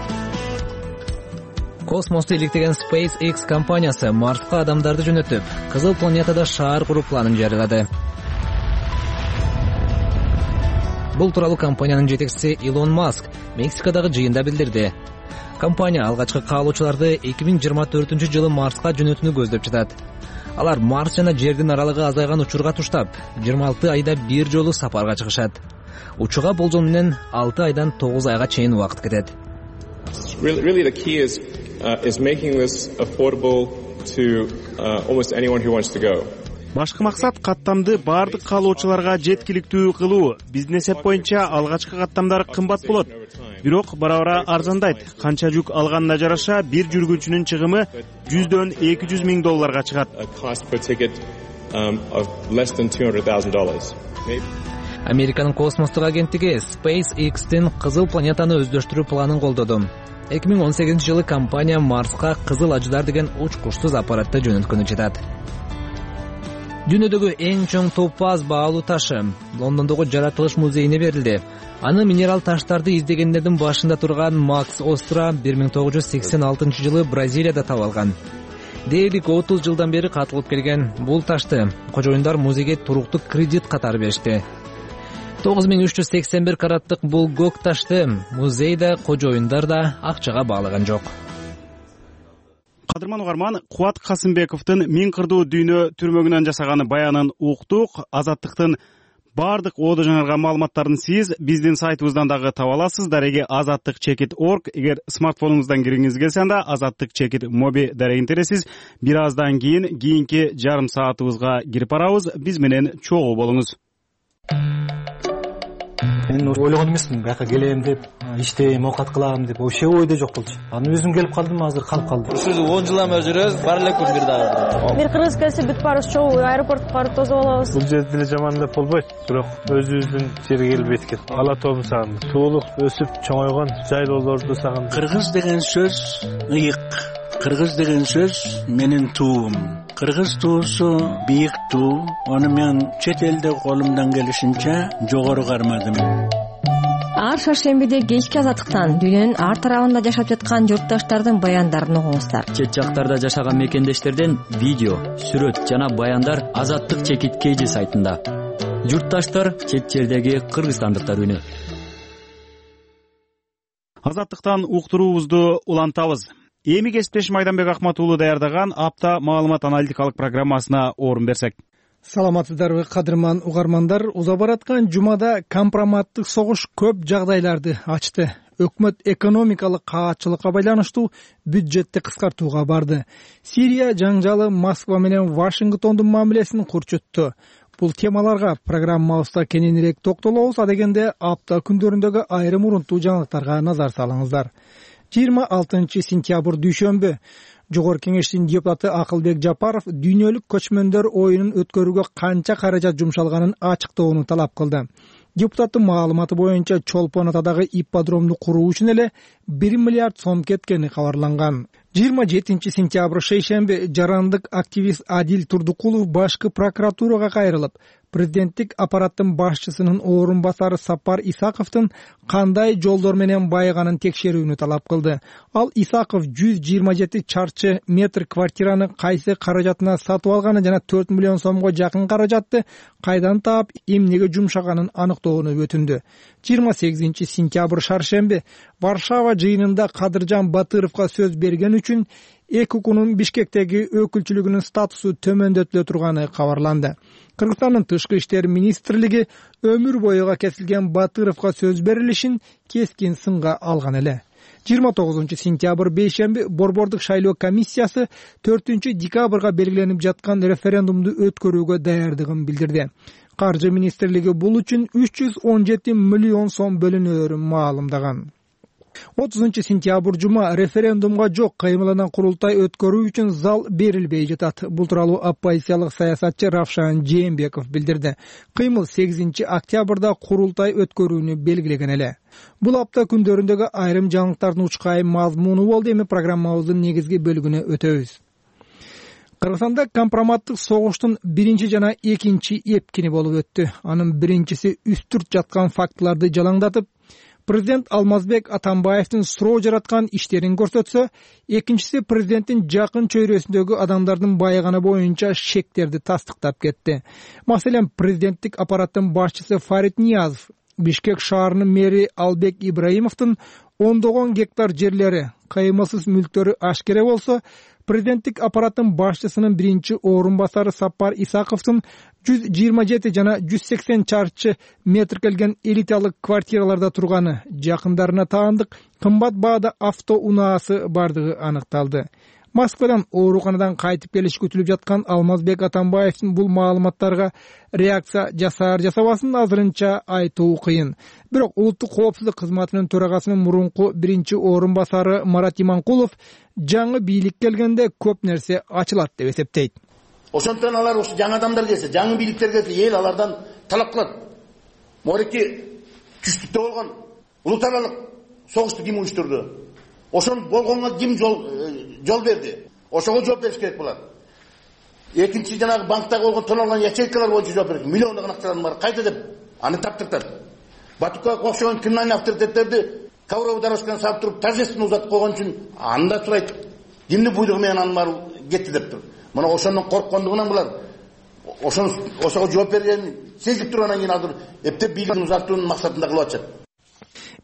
Космосту иликтеген SpaceX компаниясы Марска адамдарды жөнөтүп, кызыл планетада шаар куруу планын жарыялады. Бул тууралуу компаниянын жетекчиси Илон Маск Мексикадагы жыйында билдирди. Компания алгачкы каалоочуларды эки миң жыйырма төртүнчү жылы Марска жөнөтүүнү көздөп жатат. Алар Марс жана Жердин аралыгы азайган учурга туштап, жыйырма алты айда бир жолу сапарга чыгышат. Учууга болжол менен алты айдан тогуз айга чейин убакыт кетет. Really the key is uh, is making this affordable to uh, almost anyone who wants to go. Башкы максат каттамды бардык каалоочуларга жеткиликтүү кылуу. Биздин эсеп боюнча алгачкы каттамдар кымбат болот, бирок бара-бара арзандайт. Канча жүк алганына жараша бир жүргүнчүнүн чыгымы жүздөн эки жүз миң долларга чыгат. Американын космостук агенттиги SpaceX'тин кызыл планетаны өздөштүрүү планын колдоду. эки миң он сегизинчи жылы компания Марска кызыл ажыдар деген учкучсуз аппаратты жөнөткөнү жатат. Дүйнөдөгү эң чоң топаз баалуу ташы Лондондогу жаратылыш музейине берилди. Аны минерал таштарды издегендердин башында турган Макс Остра бир миң тогуз жүз сексен алтынчы жылы Бразилияда таап алган. Дээрлик отуз жылдан бери катылып келген бул ташты кожоюндар музейге туруктук кредит катары беришти. тогуз миң үч жүз сексен бир караттык бул көк ташты музейде кожоюндар да акчага баалаган жок. Кадырман угарман, Кубат Касымбековдун миң кырдуу дүйнө түрмөгүнөн жасаган баянын уктук. Азаттыктын бардык оодо жаңырган маалыматтарын сиз биздин сайтыбыздан дагы таба аласыз. Дареги азаттык чекит орг. Эгер смартфонуңуздан киргиңиз келсе анда азаттык чекит моби дарегин тересиз. Бир аздан кийин кийинки жарым саатыбызга кирип барабыз. Биз менен чогуу болуңуз. Мен ойлогон эмесмин, бияка келем деп, иштейм, оокат кылам деп, вообще ойдо жок болчу. Анан өзүм келип калдым, азыр калып калдым. Сиз он жыл эме жүрөбүз, бар эле күн бир дагы. Бир кыргыз келсе бүт баарыбыз чогуу аэропортко барып тосуп алабыз. Бул жерде деле жаман деп болбойт, бирок өзүбүздүн жерге келип эткет. Ала тообун сагындым. Туулуп, өсүп, чоңойгон жайлоолорду сагындым. Кыргыз деген сөз ыйык. Кыргыз деген сөз менин туум. Кыргыз туусу бийик туу. Аны мен чет элде колумдан келишинче жогору кармадым. Ар шаршембиде кечки азаттыктан дүйнөнүн ар тарабында жашап жаткан журтташтардын баяндарын угуңуздар. Чет жактарда жашаган мекендештерден видео, сүрөт жана баяндар Азаттык чекит кей жи сайтында. Журтташтар чет жердеги кыргызстандыктар үнү. Азаттыктан уктуруубузду улантабыз. Эми кесиптеш Майданбек Акмат уулу даярдаган апта маалымат аналитикалык программасына орун берсек. Саламатсыздарбы, кадырман угармандар. Уза бараткан жумада компроматтык согуш көп жагдайларды ачты. Өкмөт экономикалык каатчылыкка байланыштуу бюджетти кыскартууга барды. Сирия жаңжалы Москва менен Вашингтондун мамилесин курчутту. Бул темаларга программабызда кененирээк токтолобуз. Адегенде апта күндөрүндөгү айрым урунттуу жаңылыктарга назар салыңыздар. жыйырма алтынчы сентябрь дүйшөмбү Жогорку Кеңештин депутаты Акылбек Жапаров дүйнөлүк көчмөндөр оюнун өткөрүүгө канча каражат жумшалганын ачыктоону талап кылды. Депутаттын маалыматы боюнча Чолпон атадагы ипподромду куруу үчүн эле бир миллиард сом кеткени кабарланган. жыйырма жетинчи сентябрь шейшемби жарандык активист Адил Турдукулов башкы прокуратурага кайрылып, президенттик аппараттын башчысынын орун басары Сапар Исаковдун кандай жолдор менен байыганын текшерүүнү талап кылды. Ал Исаков жүз жыйырма жети чарчы метр квартираны кайсы каражатына сатып алганы жана төрт миллион сомго жакын каражатты кайдан таап, эмнеге жумшаганын аныктоону өтүндү. жыйырма сегизинчи сентябрь шаршемби Варшава жыйынында Кадыржан Батыровго сөз берген үчүн ЭКУКунун Бишкектеги өкүлчүлүгүнүн статусу төмөндөтүлө турганы кабарланды. Кыргызстандын тышкы иштер министрлиги өмүр боюга кесилген Батыровго сөз берилишин кескин сынга алган эле. жыйырма тогузунчу сентябрь бейшемби Борбордук шайлоо комиссиясы төртүнчү декабрга белгиленип жаткан референдумду өткөрүүгө даярдыгын билдирди. Каржы министрлиги бул үчүн үч жүз он жети миллион сом бөлүнөөрүн маалымдаган. отузунчу сентябрь жума референдумга жок кыймылынан курултай өткөрүү үчүн зал берилбей жатат. Бул тууралуу оппозициялык саясатчы Равшан Жээнбеков билдирди. Кыймыл сегизинчи октябрда курултай өткөрүүнү белгилеген эле. Бул апта күндөрүндөгү айрым жаңылыктардын учкайым мазмуну болду. Эми программабыздын негизги бөлүгүнө өтөбүз. Кыргызстанда компроматтык согуштун биринчи жана экинчи эпкини болуп өттү. Анын биринчиси үстүрт жаткан фактыларды жалаңдатып, президент Алмазбек Атамбаевдин суроо жараткан иштерин көрсөтсө, экинчиси президенттин жакын чөйрөсүндөгү адамдардын байыганы боюнча шектерди тастыктап кетти. Маселен, президенттик аппараттын башчысы Фарид Ниязов, Бишкек шаарынын мэри Албек Ибраимовдун ондогон гектар жерлери, кыймылсыз мүлктөрү ашкере болсо, президенттик аппараттын башчысынын биринчи орун басары Сапар Исаковдун жүз жыйырма жети жана жүз сексен чарчы метр келген элиталык квартираларда турганы, жакындарына таандык кымбат баада авто унаасы бардыгы аныкталды. Москвадан ооруканадан кайтып келиш күтүлүп жаткан Алмазбек Атамбаевдин бул маалыматтарга реакция жасаар жасабасын азырынча айтуу кыйын. Бирок улуттук коопсуздук кызматынын төрагасынын мурунку биринчи орун басары Марат Иманкулов жаңы бийлик келгенде көп нерсе ачылат деп эсептейт. Ошондон алар ушу жаңы адамдар келсе, жаңы бийликтер келсе, эл алардан талап кылат. Моректи түштүктө болгон улутаралык согушту ким уюштурду? Ошон болгонго ким жол жол берди? Ошого жооп бериш керек болот. Экинчи жанагы банктагы болгон тоналган ячейкалар боюнча жооп бериш. Миллиондогон акчалар бар. Кайда деп аны таптыртат. Батукка окшогон криминалдык авторитеттерди ковровый дорожканы салып туруп, торжественно узатып койгон үчүн анда сурайт. Кимдин буйругу менен анын баары кетти деп тур. Мына ошондон корккондугунан булар ошон ошого жооп берген сезип тургандан кийин азыр эптеп бийлигин узартуунун максатында кылып атышат.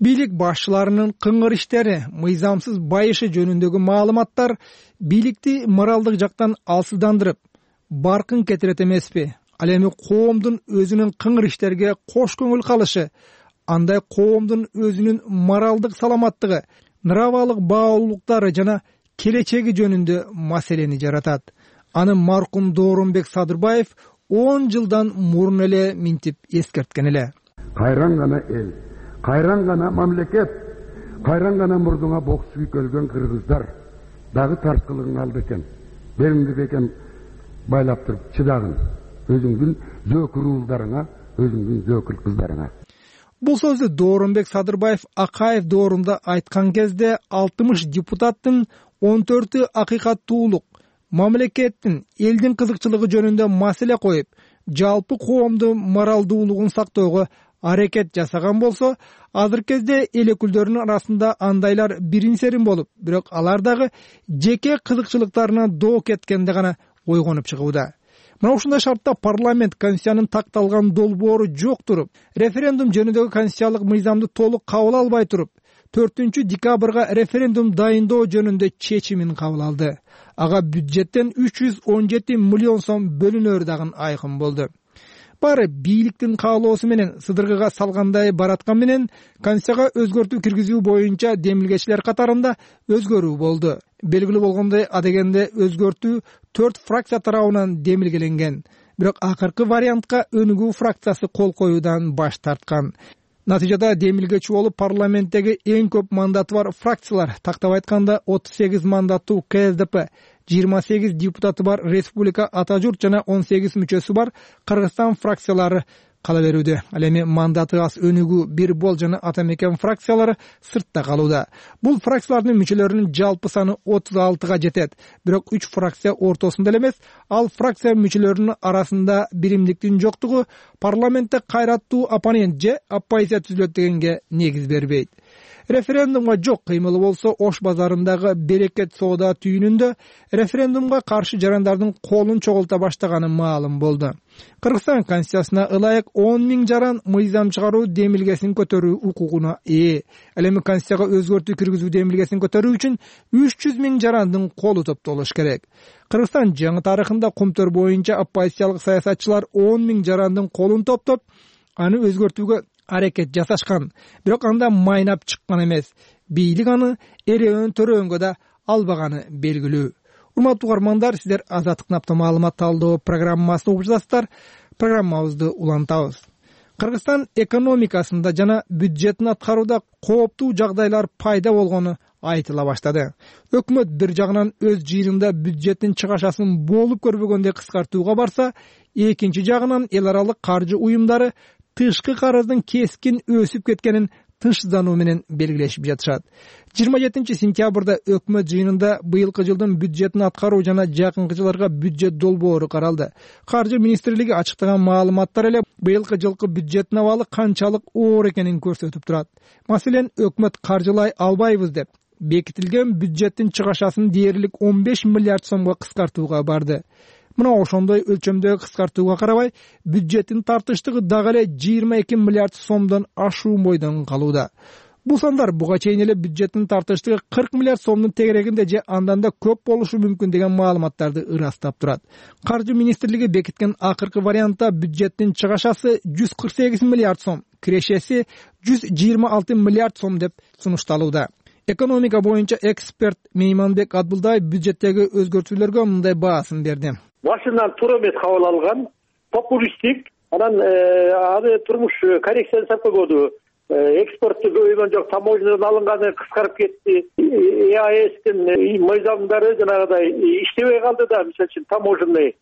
бийлик башчыларынын кыңгыр иштери, мыйзамсыз байышы жөнүндөгү маалыматтар бийликти моралдык жактан алсыздандырып, баркын кетирет эмеспи? Ал эми коомдун өзүнүн кыңгыр иштерге кош көңүл калышы, андай коомдун өзүнүн моралдык саламаттыгы, нравалык баалуулуктары жана келечеги жөнүндө маселени жаратат. Аны маркум Дооронбек Садырбаев он жылдан мурун эле минтип эскерткен эле. Кайран гана эл, кайран гана мамлекет, кайран гана мурдуңа бокс күйүп өлгөн кыргыздар дагы тарткылыгын алды экен. Бериңди бекем байлап туруп чыдагын өзүңдүн зөөкүр уулдарыңа, өзүңдүн зөөкүр кыздарыңа. Бул сөздү Дооронбек Садырбаев Акаев доорунда айткан кезде алтымыш депутаттын он төртү акыйкаттуулук, мамлекеттин, элдин кызыкчылыгы жөнүндө маселе коюп, жалпы коомдун моралдуулугун сактоого аракет жасаган болсо, азыркы кезде эл өкүлдөрүнүн арасында андайлар бирин серин болуп, бирок алар дагы жеке кызыкчылыктарына доо кеткенде гана ойгонуп чыгууда. Мына ушундай шартта парламент конституциянын такталган долбоору жок туруп, референдум жөнүндөгү конституциялык мыйзамды толук кабыл албай туруп, төртүнчү декабрга референдум дайындоо жөнүндө чечимин кабыл алды. Ага бюджеттен үч жүз он жети миллион сом бөлүнөрү дагы айкын болду. Баары бийликтин каалоосу менен сыдыргыга салгандай бараткан менен конституцияга өзгөртүү киргизүү боюнча демилгечилер катарында өзгөрүү болду. Белгилүү болгондой, адегенде өзгөртүү төрт фракция тарабынан демилгеленген. Бирок акыркы вариантка өнүгүү фракциясы кол коюудан баш тарткан. Натыйжада демилгечи болуп парламенттеги эң көп мандаты бар фракциялар, тактап айтканда отуз сегиз мандаттуу К С Д П, жыйырма сегиз депутаты бар Республика Ата журт жана он сегиз мүчөсү бар Кыргызстан фракциялары кала берүүдө. Ал эми мандаты аз өнүгүү Бир Бол жана Ата Мекен фракциялары сыртта калууда. Бул фракциялардын мүчөлөрүнүн жалпы саны отуз алтыга жетет. Бирок үч фракция ортосунда эле эмес, ал фракция мүчөлөрүнүн арасында биримдиктин жоктугу парламентте кайраттуу оппонент же оппозиция түзүлөт дегенге негиз бербейт. Референдумга жок кыймылы болсо, Ош базарындагы Берекет соода түйүнүндө референдумга каршы жарандардын колун чогулта баштаганы маалым болду. Кыргызстан конституциясына ылайык он миң жаран мыйзам чыгаруу демилгесин көтөрүү укугуна ээ. Ал эми конституцияга өзгөртүү киргизүү демилгесин көтөрүү үчүн үч жүз миң жарандын колу топтолуш керек. Кыргызстан жаңы тарыхында кумтөр боюнча оппозициялык саясатчылар он миң жарандын колун топтоп, аны өзгөртүүгө аракет жасашкан. Бирок анда майнап чыккан эмес. Бийлик аны эреөн төрөөнгө да албаганы белгилүү. Урматтуу угармандар, сиздер Азаттыктын апта маалымат талдоо программасын угуп жатасыздар. Программабызды улантабыз. Кыргызстан экономикасында жана бюджетин аткарууда кооптуу жагдайлар пайда болгону айтыла баштады. Өкмөт бир жагынан өз жыйынында бюджеттин чыгашасын болуп көрбөгөндөй кыскартууга барса, экинчи жагынан эл аралык каржы уюмдары тышкы карыздын кескин өсүп кеткенин тынчсыздануу менен белгилешип жатышат. жыйырма жетинчи сентябрда өкмөт жыйынында быйылкы жылдын бюджетин аткаруу жана жакынкы жылдарга бюджет долбоору каралды. Каржы министрлиги ачыктаган маалыматтар эле быйылкы жылкы бюджеттин абалы канчалык оор экенин көрсөтүп турат. Маселен, өкмөт каржылай албайбыз деп бекитилген бюджеттин чыгашасын дээрлик он беш миллиард сомго кыскартууга барды. Мына ошондой өлчөмдөгү кыскартууга карабай, бюджеттин тартыштыгы дагы эле жыйырма эки миллиард сомдон ашуу бойдон калууда. Бул сандар буга чейин эле бюджеттин тартыштыгы кырк миллиард сомдун тегерегинде же андан да көп болушу мүмкүн деген маалыматтарды ырастап турат. Каржы министрлиги бекиткен акыркы вариантта бюджеттин чыгашасы жүз кырк сегиз миллиард сом, кирешеси жүз жыйырма алты миллиард сом деп сунушталууда. Экономика боюнча эксперт Мейманбек Абдулдаев бюджеттеги өзгөртүүлөргө мындай баасын берди. Башынан туура эмес кабыл алган, популисттик, анан аны турмуш коррекция жасап койбоду. Экспортты көбөйгөн жок, таможнядан алынганы кыскарып кетти. Е А Эстин мыйзамдары жанагыдай иштебей калды да, мисалы үчүн таможенный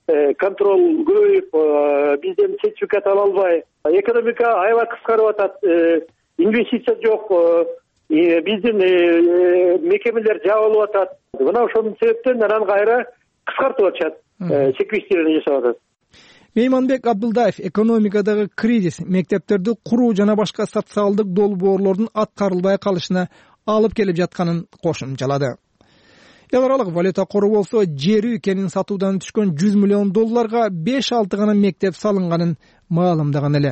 контроль көбөйүп, бизден сертификат ала албай, экономика аябай кыскарып атат, инвестиция жок, биздин мекемелер жабылып атат. Мына ошонун себептен анан кайра кыскартып атышат, секвестирование жасап атат. Мейманбек Абдулдаев экономикадагы кризис мектептерди куруу жана башка социалдык долбоорлордун аткарылбай калышына алып келип жатканын кошумчалады. Эл аралык валюта кору болсо, жер үй кенин сатуудан түшкөн жүз миллион долларга беш алты гана мектеп салынганын маалымдаган эле.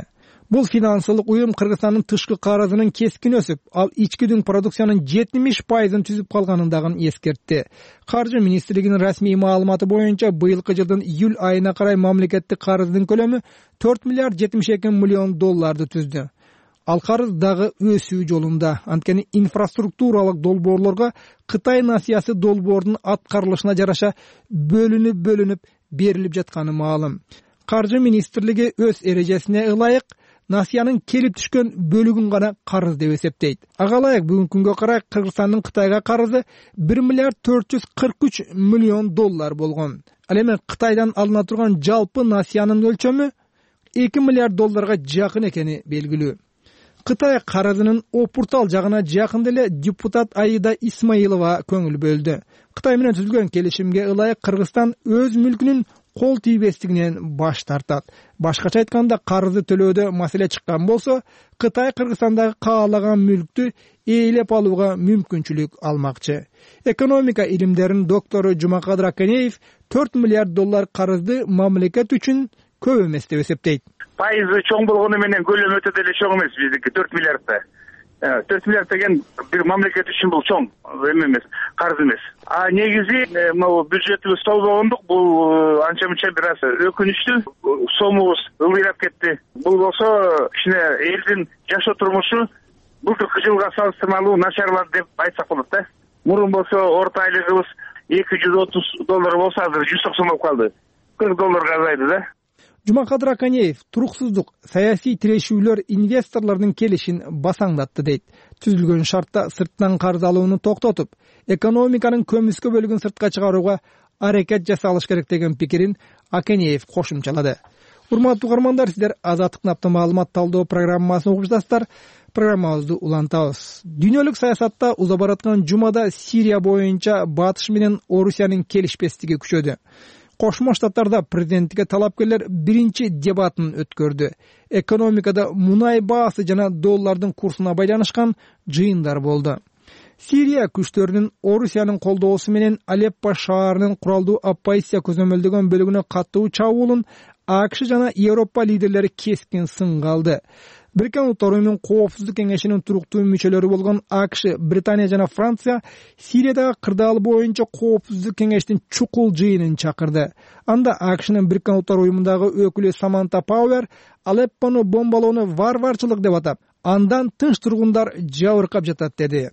Бул финансылык уюм Кыргызстандын тышкы карызынын кескин өсүп, ал ичкидин продукциянын жетимиш пайызын түзүп калганындагын эскертти. Каржы министрлигинин расмий маалыматы боюнча быйылкы жылдын июль айына карай мамлекеттик карыздын көлөмү төрт миллиард жетимиш эки миллион долларды түздү. Ал карыз дагы өсүү жолунда. Анткени инфраструктуралык долбоорлорго Кытай насыясы долбоордун аткарылышына жараша бөлүнүп бөлүнүп берилип жатканы маалым. Каржы министрлиги өз эрежесине ылайык насыянын келип түшкөн бөлүгүн гана карыз деп эсептейт. Ага ылайык бүгүнкү күнгө карай Кыргызстандын Кытайга карызы бир миллиард төрт жүз кырк үч миллион доллар болгон. Ал эми Кытайдан алына турган жалпы насыянын өлчөмү эки миллиард долларга жакын экени белгилүү. Кытай карызынын опуртал жагына жакында эле депутат Аида Исмаилова көңүл бөлдү. Кытай менен түзүлгөн келишимге ылайык Кыргызстан өз мүлкүнүн кол тийбестигинен баш тартат. Башкача айтканда, карызды төлөөдө маселе чыккан болсо, Кытай Кыргызстандагы каалаган мүлктү ээлеп алууга мүмкүнчүлүк алмакчы. Экономика илимдеринин доктору Жумакадыр Аканеев төрт миллиард доллар карызды мамлекет үчүн көп эмес деп эсептейт. Пайызы чоң болгону менен көлөмү өтө деле чоң эмес биздики төрт миллиардта. төрт миллиард деген бир мамлекет үчүн бул чоң эме эмес, карыз эмес. А негизи могу бюджетибиз толбогондук, бул анча мынча бир аз өкүнүчтүү. Сомубуз ылдыйрап кетти. Бул болсо кичине элдин жашоо турмушу былтыркы жылга салыштырмалуу начарлады деп айтсак болот да. Мурун болсо орто айлыгыбыз эки жүз отуз доллар болсо азыр жүз токсон болуп калды. кырк долларга азайды да. Жумакадыр Аканеев туруксуздук, саясий тирешүүлөр инвесторлордун келишин басаңдатты дейт. Түзүлгөн шартта сырттан карыз алууну токтотуп, экономиканын көмүскө бөлүгүн сыртка чыгарууга аракет жасалыш керек деген пикирин Аканеев кошумчалады. Урматтуу угармандар, сиздер Азаттыктын апта маалымат талдоо программасын угуп жатасыздар. Программабызды улантабыз. Дүйнөлүк саясатта уза бараткан жумада Сирия боюнча Батыш менен Орусиянын келишпестиги күчөдү. Кошмо Штаттарда президенттикке талапкерлер биринчи дебатын өткөрдү. Экономикада мунай баасы жана доллардын курсуна байланышкан жыйындар болду. Сирия күчтөрүнүн Орусиянын колдоосу менен Алеппо шаарынын куралдуу оппозиция көзөмөлдөгөн бөлүгүнө каттуу чабуулун АКШ жана Европа лидерлери кескин сынга алды. Бириккен Улуттар уюмунун коопсуздук кеңешинин туруктуу мүчөлөрү болгон АКШ, Британия жана Франция Сириядагы кырдаал боюнча коопсуздук кеңештин чукул жыйынын чакырды. Анда АКШнын Бириккен Улуттар уюмундагы өкүлү Саманта Пауэр Алеппону бомбалоону варварчылык деп атап, андан тынч тургундар жабыркап жатат деди.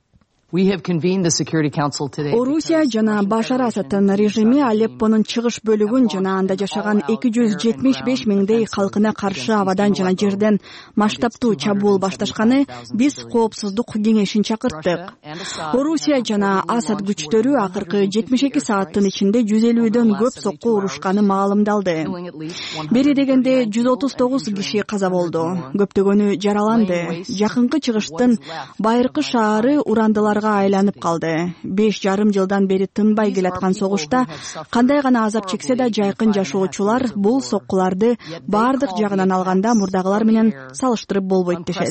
Орусия жана Башар Асадтын режими Алеппонун чыгыш бөлүгүн жана анда жашаган эки жүз жетимиш беш миңдей калкына каршы абадан жана жерден масштабтуу чабуул башташканы биз коопсуздук кеңешин чакырттык. Орусия жана Асад күчтөрү акыркы жетимиш эки сааттын ичинде жүз элүүдөн көп сокку урушканы маалымдалды. Бери дегенде жүз отуз тогуз киши каза болду, көптөгөнү жараланды. Жакынкы чыгыштын байыркы шаары урандылар айланып калды. Беш жарым жылдан бери тынбай келаткан согушта кандай гана азап чексе да жайкын жашоочулар бул соккуларды бардык жагынан алганда мурдагылар менен салыштырып болбойт дешет.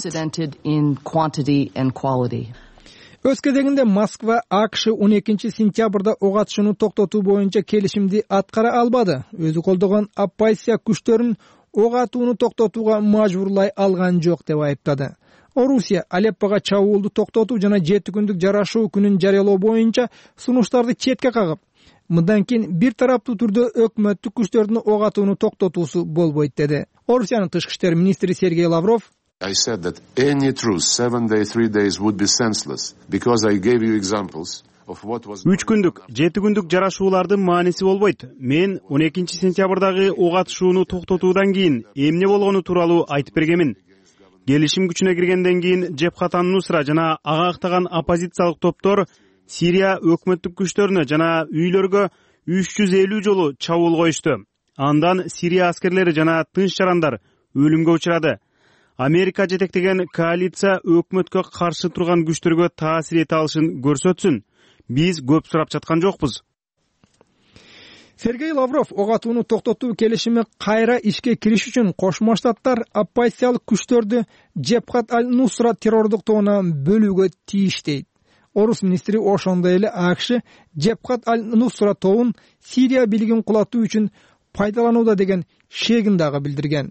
Өз кезегинде Москва АКШ он экинчи сентябрда ок атышууну токтотуу боюнча келишимди аткара албады. Өзү колдогон оппозиция күчтөрүн ок атууну токтотууга мажбурлай алган жок деп айыптады. Орусия Алеппого чабуулду токтотуу жана жети күндүк жарашуу күнүн жарыялоо боюнча сунуштарды четке кагып, мындан кийин бир тараптуу түрдө өкмөттүк күчтөрдүн ок атууну токтотуусу болбойт деди. Орусиянын тышкы иштер министри Сергей Лавров I said that any truce seven days, three days would be senseless because I gave you examples of what was. Үч күндүк, жети күндүк жарашуулардын мааниси болбойт. Мен он экинчи сентябрдагы ок атышууну токтотуудан кийин эмне болгону тууралуу айтып бергенмин. Келишим күчүнө киргенден кийин Жебхатан Нусра жана ага актаган оппозициялык топтор Сирия өкмөттүк күчтөрүнө жана үйлөргө үч жүз элүү жолу чабуул коюшту. Андан Сирия аскерлери жана тынч жарандар өлүмгө учурады. Америка жетектеген коалиция өкмөткө каршы турган күчтөргө таасир эте алышын көрсөтсүн. Биз көп сурап жаткан жокпуз. Сергей Лавров ок атууну токтотуу келишими кайра ишке кириш үчүн Кошмо Штаттар оппозициялык күчтөрдү Жебхат аль-Нусра террордук тобунан бөлүүгө тийиш дейт. Орус министри ошондой эле АКШ Жебхат аль-Нусра тобун Сирия бийлигин кулатуу үчүн пайдаланууда деген шегин дагы билдирген.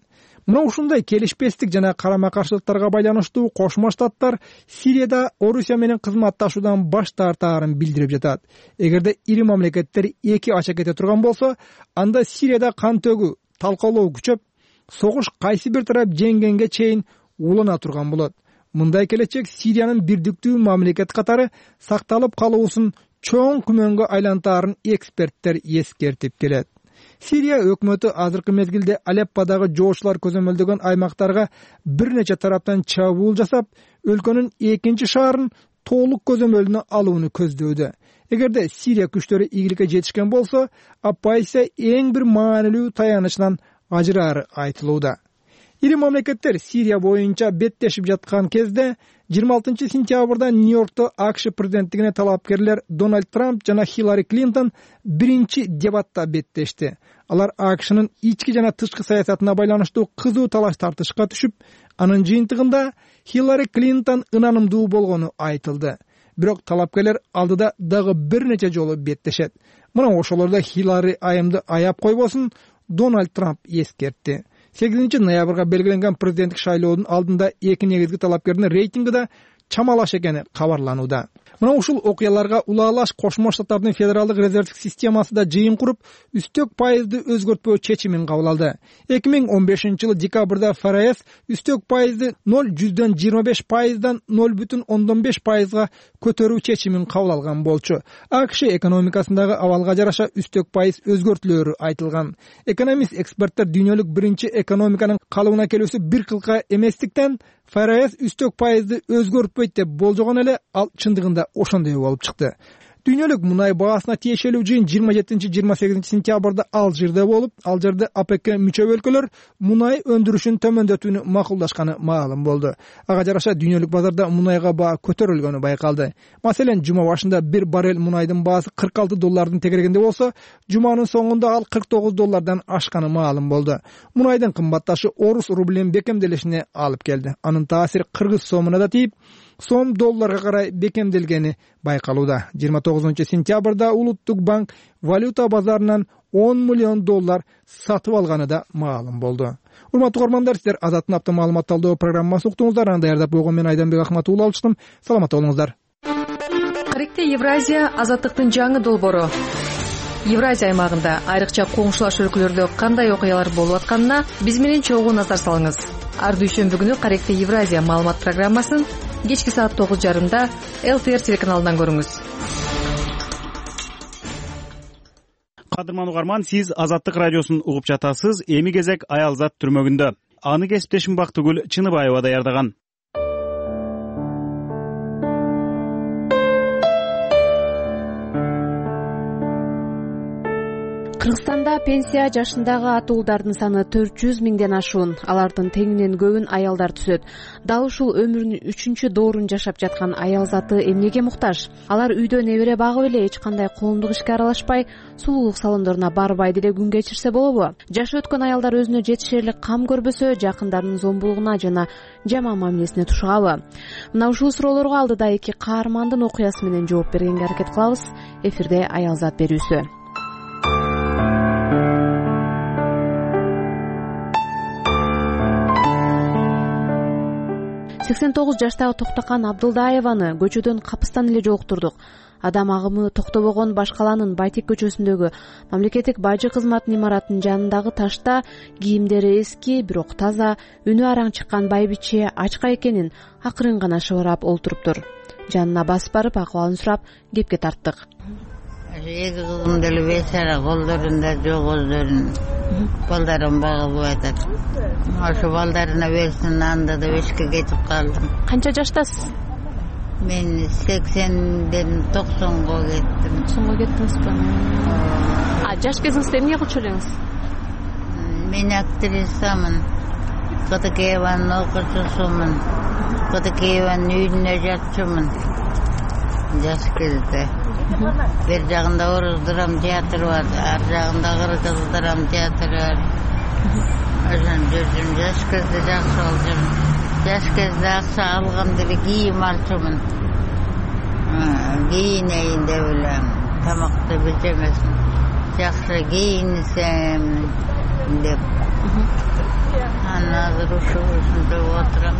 мына ушундай келишпестик жана карама каршылыктарга байланыштуу Кошмо Штаттар Сирияда Орусия менен кызматташуудан баш тартаарын билдирип жатат. Эгерде ири мамлекеттер эки ача кете турган болсо, анда Сирияда кан төгүү, талкалоо күчөп, согуш кайсы бир тарап жеңгенге чейин улана турган болот. Мындай келечек Сириянын бирдиктүү мамлекет катары сакталып калуусун чоң күмөнгө айлантаарын эксперттер эскертип келет. Сирия өкмөтү азыркы мезгилде Алепподагы жоочулар көзөмөлдөгөн аймактарга бир нече тараптан чабуул жасап, өлкөнүн экинчи шаарын толук көзөмөлүнө алууну көздөдө. Эгерде Сирия күчтөрү ийгиликке жетишкен болсо, оппозиция эң бир маанилүү таянычынан ажырары айтылууда. Ири мамлекеттер Сирия боюнча беттешип жаткан кезде жыйырма алтынчы сентябрда Нью-Йоркто АКШ президенттигине талапкерлер Дональд Трамп жана Хиллари Клинтон биринчи дебатта беттешти. Алар АКШнын ички жана тышкы саясатына байланыштуу кызуу талаш тартышка түшүп, анын жыйынтыгында Хиллари Клинтон ынанымдуу болгону айтылды. Бирок талапкерлер алдыда дагы бир нече жолу беттешет. Мына ошолордо Хиллари айымды аяп койбосун Дональд Трамп эскертти. сегизинчи ноябрга белгиленген президенттик шайлоонун алдында эки негизги талапкердин рейтинги да чамалаш экени кабарланууда. Мына ушул окуяларга улаалаш Кошмо Штаттардын федералдык резервдик системасы да жыйын куруп, үстөк пайызды өзгөртпөө чечимин кабыл алды. эки миң он бешинчи жылы декабрда ФРС үстөк пайызды ноль жүздөн жыйырма беш пайыздан ноль бүтүн ондон беш пайызга көтөрүү чечимин кабыл алган болчу. АКШ экономикасындагы абалга жараша үстөк пайыз өзгөртүлөрү айтылган. Экономист эксперттер дүйнөлүк биринчи экономиканын калыбына келүүсү бир кылка эместиктен ФРС үстөк пайызды өзгөртпөйт деп болжогон эле, ал чындыгында ошондой болуп чыкты. Дүйнөлүк мунай баасына тиешелүү жыйын жыйырма жетинчи жыйырма сегизинчи сентябрда Алжирде болуп, ал жерде ОПЕКке мүчө өлкөлөр мунай өндүрүшүн төмөндөтүүнү макулдашканы маалым болду. Ага жараша дүйнөлүк базарда мунайга баа көтөрүлгөнү байкалды. Маселен, жума башында бир баррель мунайдын баасы кырк алты доллардын тегерегинде болсо, жуманын соңунда ал кырк тогуз доллардан ашканы маалым болду. Мунайдын кымбатташы орус рублинин бекемделишине алып келди. Анын таасири кыргыз сомуна да тийип, сом долларга карай бекемделгени байкалууда. жыйырма тогузунчу сентябрда Улуттук банк валюта базарынан он миллион доллар сатып алганы да маалым болду. Урматтуу угармандар, сиздер Азаттын апта маалымат талдоо программасын уктуңуздар. Аны даярдап койгон мен Айданбек Акматуулла алыштым. Саламатта болуңуздар. Каректе Евразия азаттыктын жаңы долбоору. Евразия аймагында айрыкча коңшулаш өлкөлөрдө кандай окуялар болуп атканына биз менен чогуу назар салыңыз. Ар дүйшөмбү күнү Каректе Евразия маалымат программасын кечки саат тогуз жарымда эл ти эр телеканалынан көрүңүз. Кадырман угарман, сиз Азаттык радиосун угуп жатасыз. Эми кезек Аялзат түрмөгүндө. Аны кесиптешим Бактыгүл Чыныбаева даярдаган. Кыргызстанда пенсия жашындагы атуулдардын саны төрт жүз миңден ашуун. Алардын теңинен көбүн аялдар түзөт. Дал ушул өмүрүнүн үчүнчү доорун жашап жаткан аял заты эмнеге муктаж? Алар үйдө небере багып эле эч кандай коомдук ишке аралашпай, сулуулук салондоруна барбай деле күн кечирсе болобу? Жашы өткөн аялдар өзүнө жетишерлик кам көрбөсө, жакындарынын зомбулугуна жана жаман мамилесине тушугабы? Мына ушул суроолорго алдыда эки каармандын окуясы менен жооп бергенге аракет кылабыз. Эфирде Аялзат берүүсү. сексен тогуз жаштагы Токтокан Абдылдаеваны көчөдөн капыстан эле жолуктурдук. Адам агымы токтобогон Башкаланын Байтек көчөсүндөгү мамлекеттик бажы кызматынын имаратынын жанындагы ташта кийимдери эски, бирок таза, үнү араң чыккан байбиче ачка экенин акырын гана шыбырап олтуруптур. Жанына басып барып акыбалын сурап кепке тарттык. Эки кызым деле бечара, колдорунда жок өздөрүн. Балдарым багып атат. Ошо балдарына берсин, анда да бешке кетип калдым. Канча жаштасыз? Мен сексенден токсонго кеттим. токсонго кеттиңизби? А жаш кезиңизде эмне кылчу элеңиз? Мен актрисамын. Кытыкееванын окуучусумун. Кытыкееванын үйүнө жатчумун. Жаш кезде. Бир жагында орус драм театры бар, ар жагында кыргыз драм театры бар. Ошон жүрдүм, жаш кезде жакшы болдум. Жаш кезде акча алгам деле кийим алчумун. Кийинейин деп элем, тамакты бечемесин. Жакшы кийинсем деп. Анан азыр ушунда отурам.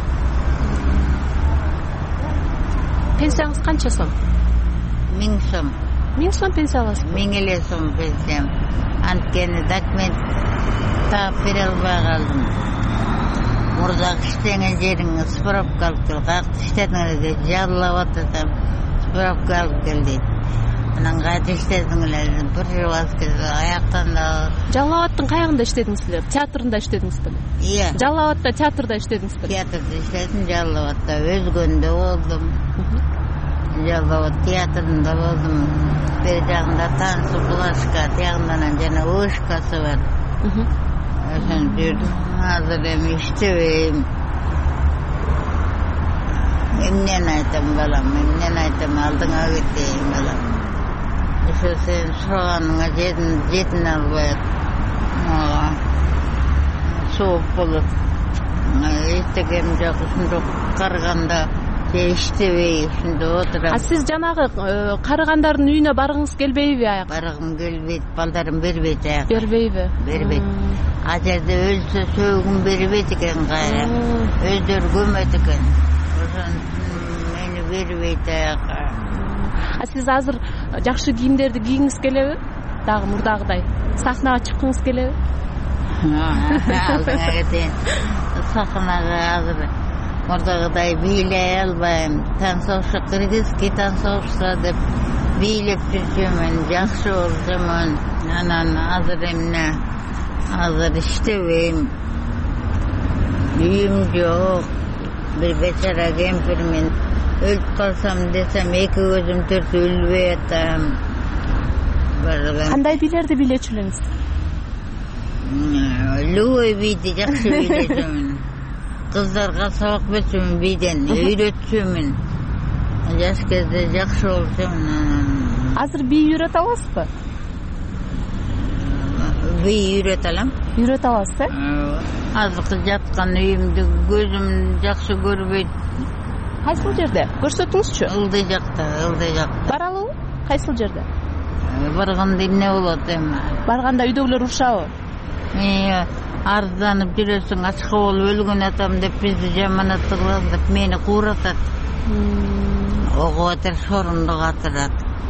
Пенсияңыз канча сом? Миң сом. Миң сом пенсия аласыз? Миң эле сом пенсиям. Анткени документ таап бере албай калдым. Мурдагы иштеген жериңи справка алып кел, каякта иштедиңер деп жаллап атасам, справка алып кел дейт. Анан кайда иштедиңер? Бир жыл аскер аяктан да. Жалал-Абадтын каягында иштедиңизби? Театрында иштедиңизби? Иә. Жалал-Абадта театрда иштедиңизби? Театрда иштедим, Жалал-Абадта өзгөндө болдум. Жалал-Абад театрында болдум. Бер жагында танцы Булашка, тиягынан жана Ошкасы бар. Ошон жүрдүм. Азыр эми иштебейм. Эмнени айтам балам, эмнени айтам, алдыңа кетейин балам. Ошо сен сураганыңа жетине албайт. Мага суук болот. Эстегем жок, ушундай карыганда иштебей ушунда отурам. А сиз жанагы карыгандардын үйүнө баргыңыз келбейби аяк? Баргым келбейт, балдарым бербейт аяк. Бербейби? Бербейт. А жерде өлсө сөөгүн бербейт экен кайра. Өздөрү көмөт экен. Ошон мени бербейт аякка. А сиз азыр жакшы кийимдерди кийгиңиз келеби? Дагы мурдагыдай сахнага чыккыңыз келеби? Алдыңа кетейин. Сахнага азыр мурдагыдай бийлей албайм. Танцовщик, кыргызский танцовщица деп бийлеп жүрчүмүн, жакшы болсомун. Анан азыр эмне? Азыр иштебейм. Үйүм жок. Бир бечара кемпирмин. Өлүп калсам десем эки көзүм төртү өлбөй атам. Кандай бийлерди бийлечү элеңиз? Любой бийди жакшы бийлечүмүн. Кыздарга сабак берчүмүн бийден, үйрөтчүмүн. Жаш кезде жакшы болсомун. Азыр бий үйрөтө аласызбы? Бий үйрөтө алам. Үйрөтө аласыз, э? Азыркы жаткан үйүмдү көзүм жакшы көрбөйт. Кайсыл жерде? Көрсөтүңүзчү. Ылдый жакта, ылдый жакта. Баралыбы? Кайсыл жерде? Барганда эмне болот эми? Барганда үйдөгүлөр урушабы? Арызданып жүрөсүң, ачка болуп өлгөн атам деп бизди жаманат кылат деп мени кууратат. Ого атыр, сорунду катырат.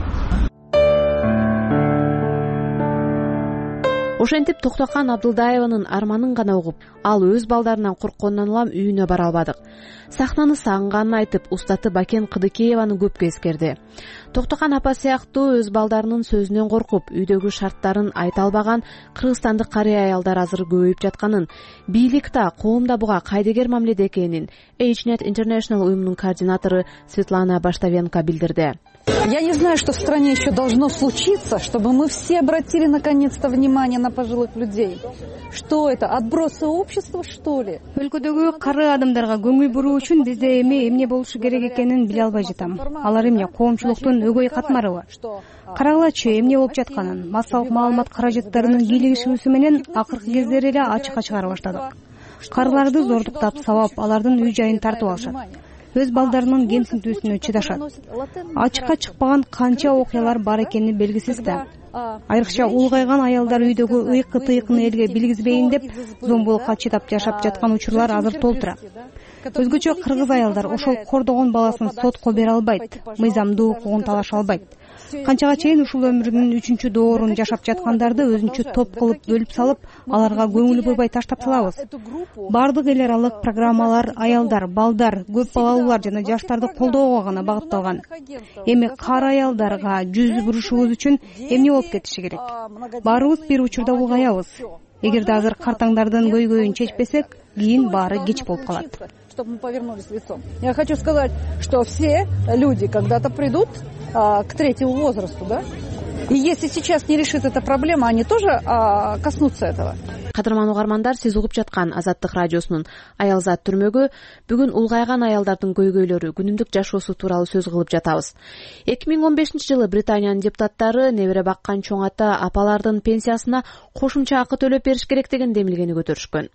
Ошентип Токтокан Абдылдаеванын арманын гана угуп, ал өз балдарынан корккондон улам үйүнө бара албадык. Сахнаны сагынганын айтып, устаты Бакен Кыдыкееваны көпкө эскерди. Токтокан апа сыяктуу өз балдарынын сөзүнөн коркуп, үйдөгү шарттарын айта албаган кыргызстандык карый аялдар азыр көбөйүп жатканын, бийлик да, коом да буга кайдыгер мамиледе экенин Эйчнет International уюмунун координатору Светлана Баштовенко билдирди. Я не знаю, что в стране еще должно случиться, чтобы мы все обратили наконец-то внимание на пожилых людей. Что это? Отбросы общества, что ли? Өлкөдөгү кары адамдарга көңүл буруу үчүн бизде эми эмне болушу керек экенин биле албай жатам. Алар эмне коомчулуктун өгөй катмарыбы? Карагылачы эмне болуп жатканын, массалык маалымат каражаттарынын кийлигишүүсү менен акыркы кездери эле ачыкка чыгара баштадык. Карыларды зордуктап сабап, алардын үй жайын тартып алышат. Өз балдарынын кемсинтүүсүнө чыдашат. Ачыкка чыкпаган канча окуялар бар экени белгисиз да. Айрыкча улгайган аялдар үйдөгү ыйкы тыйкын элге билгизбейин деп зомбулукка чыдап жашап жаткан учурлар азыр толтура. Өзгөчө кыргыз аялдар ошол кордогон баласын сотко бере албайт, мыйзамдуу укугун талаша албайт. Канчага чейин ушул өмүрүнүн үчүнчү доорун жашап жаткандарды өзүнчө топ кылып бөлүп салып, аларга көңүл бурбай таштап салабыз. Бардык эл аралык программалар аялдар, балдар, көп балалуулар жана жаштарды колдоого гана багытталган. Эми кары аялдарга жүз бурушубуз үчүн эмне болуп кетиши керек? Баарыбыз бир учурда улгаябыз. Эгерде азыр картаңдардын көйгөйүн чечпесек, кийин баары кеч болуп калат. Чтобы мы повернулись лицом. Я хочу сказать, что все люди когда-то придут а, к третьему возрасту, да? И если сейчас не решит эта проблема, они тоже а, коснутся этого. Кадырман угармандар, сиз угуп жаткан Азаттык радиосунун Аялзат түрмөгү бүгүн улгайган аялдардын көйгөйлөрү, күнүмдүк жашоосу тууралуу сөз кылып жатабыз. эки миң он бешинчи жылы Британиянын депутаттары небере баккан чоң ата апалардын пенсиясына кошумча акы төлөп бериш керек деген демилгени көтөрүшкөн.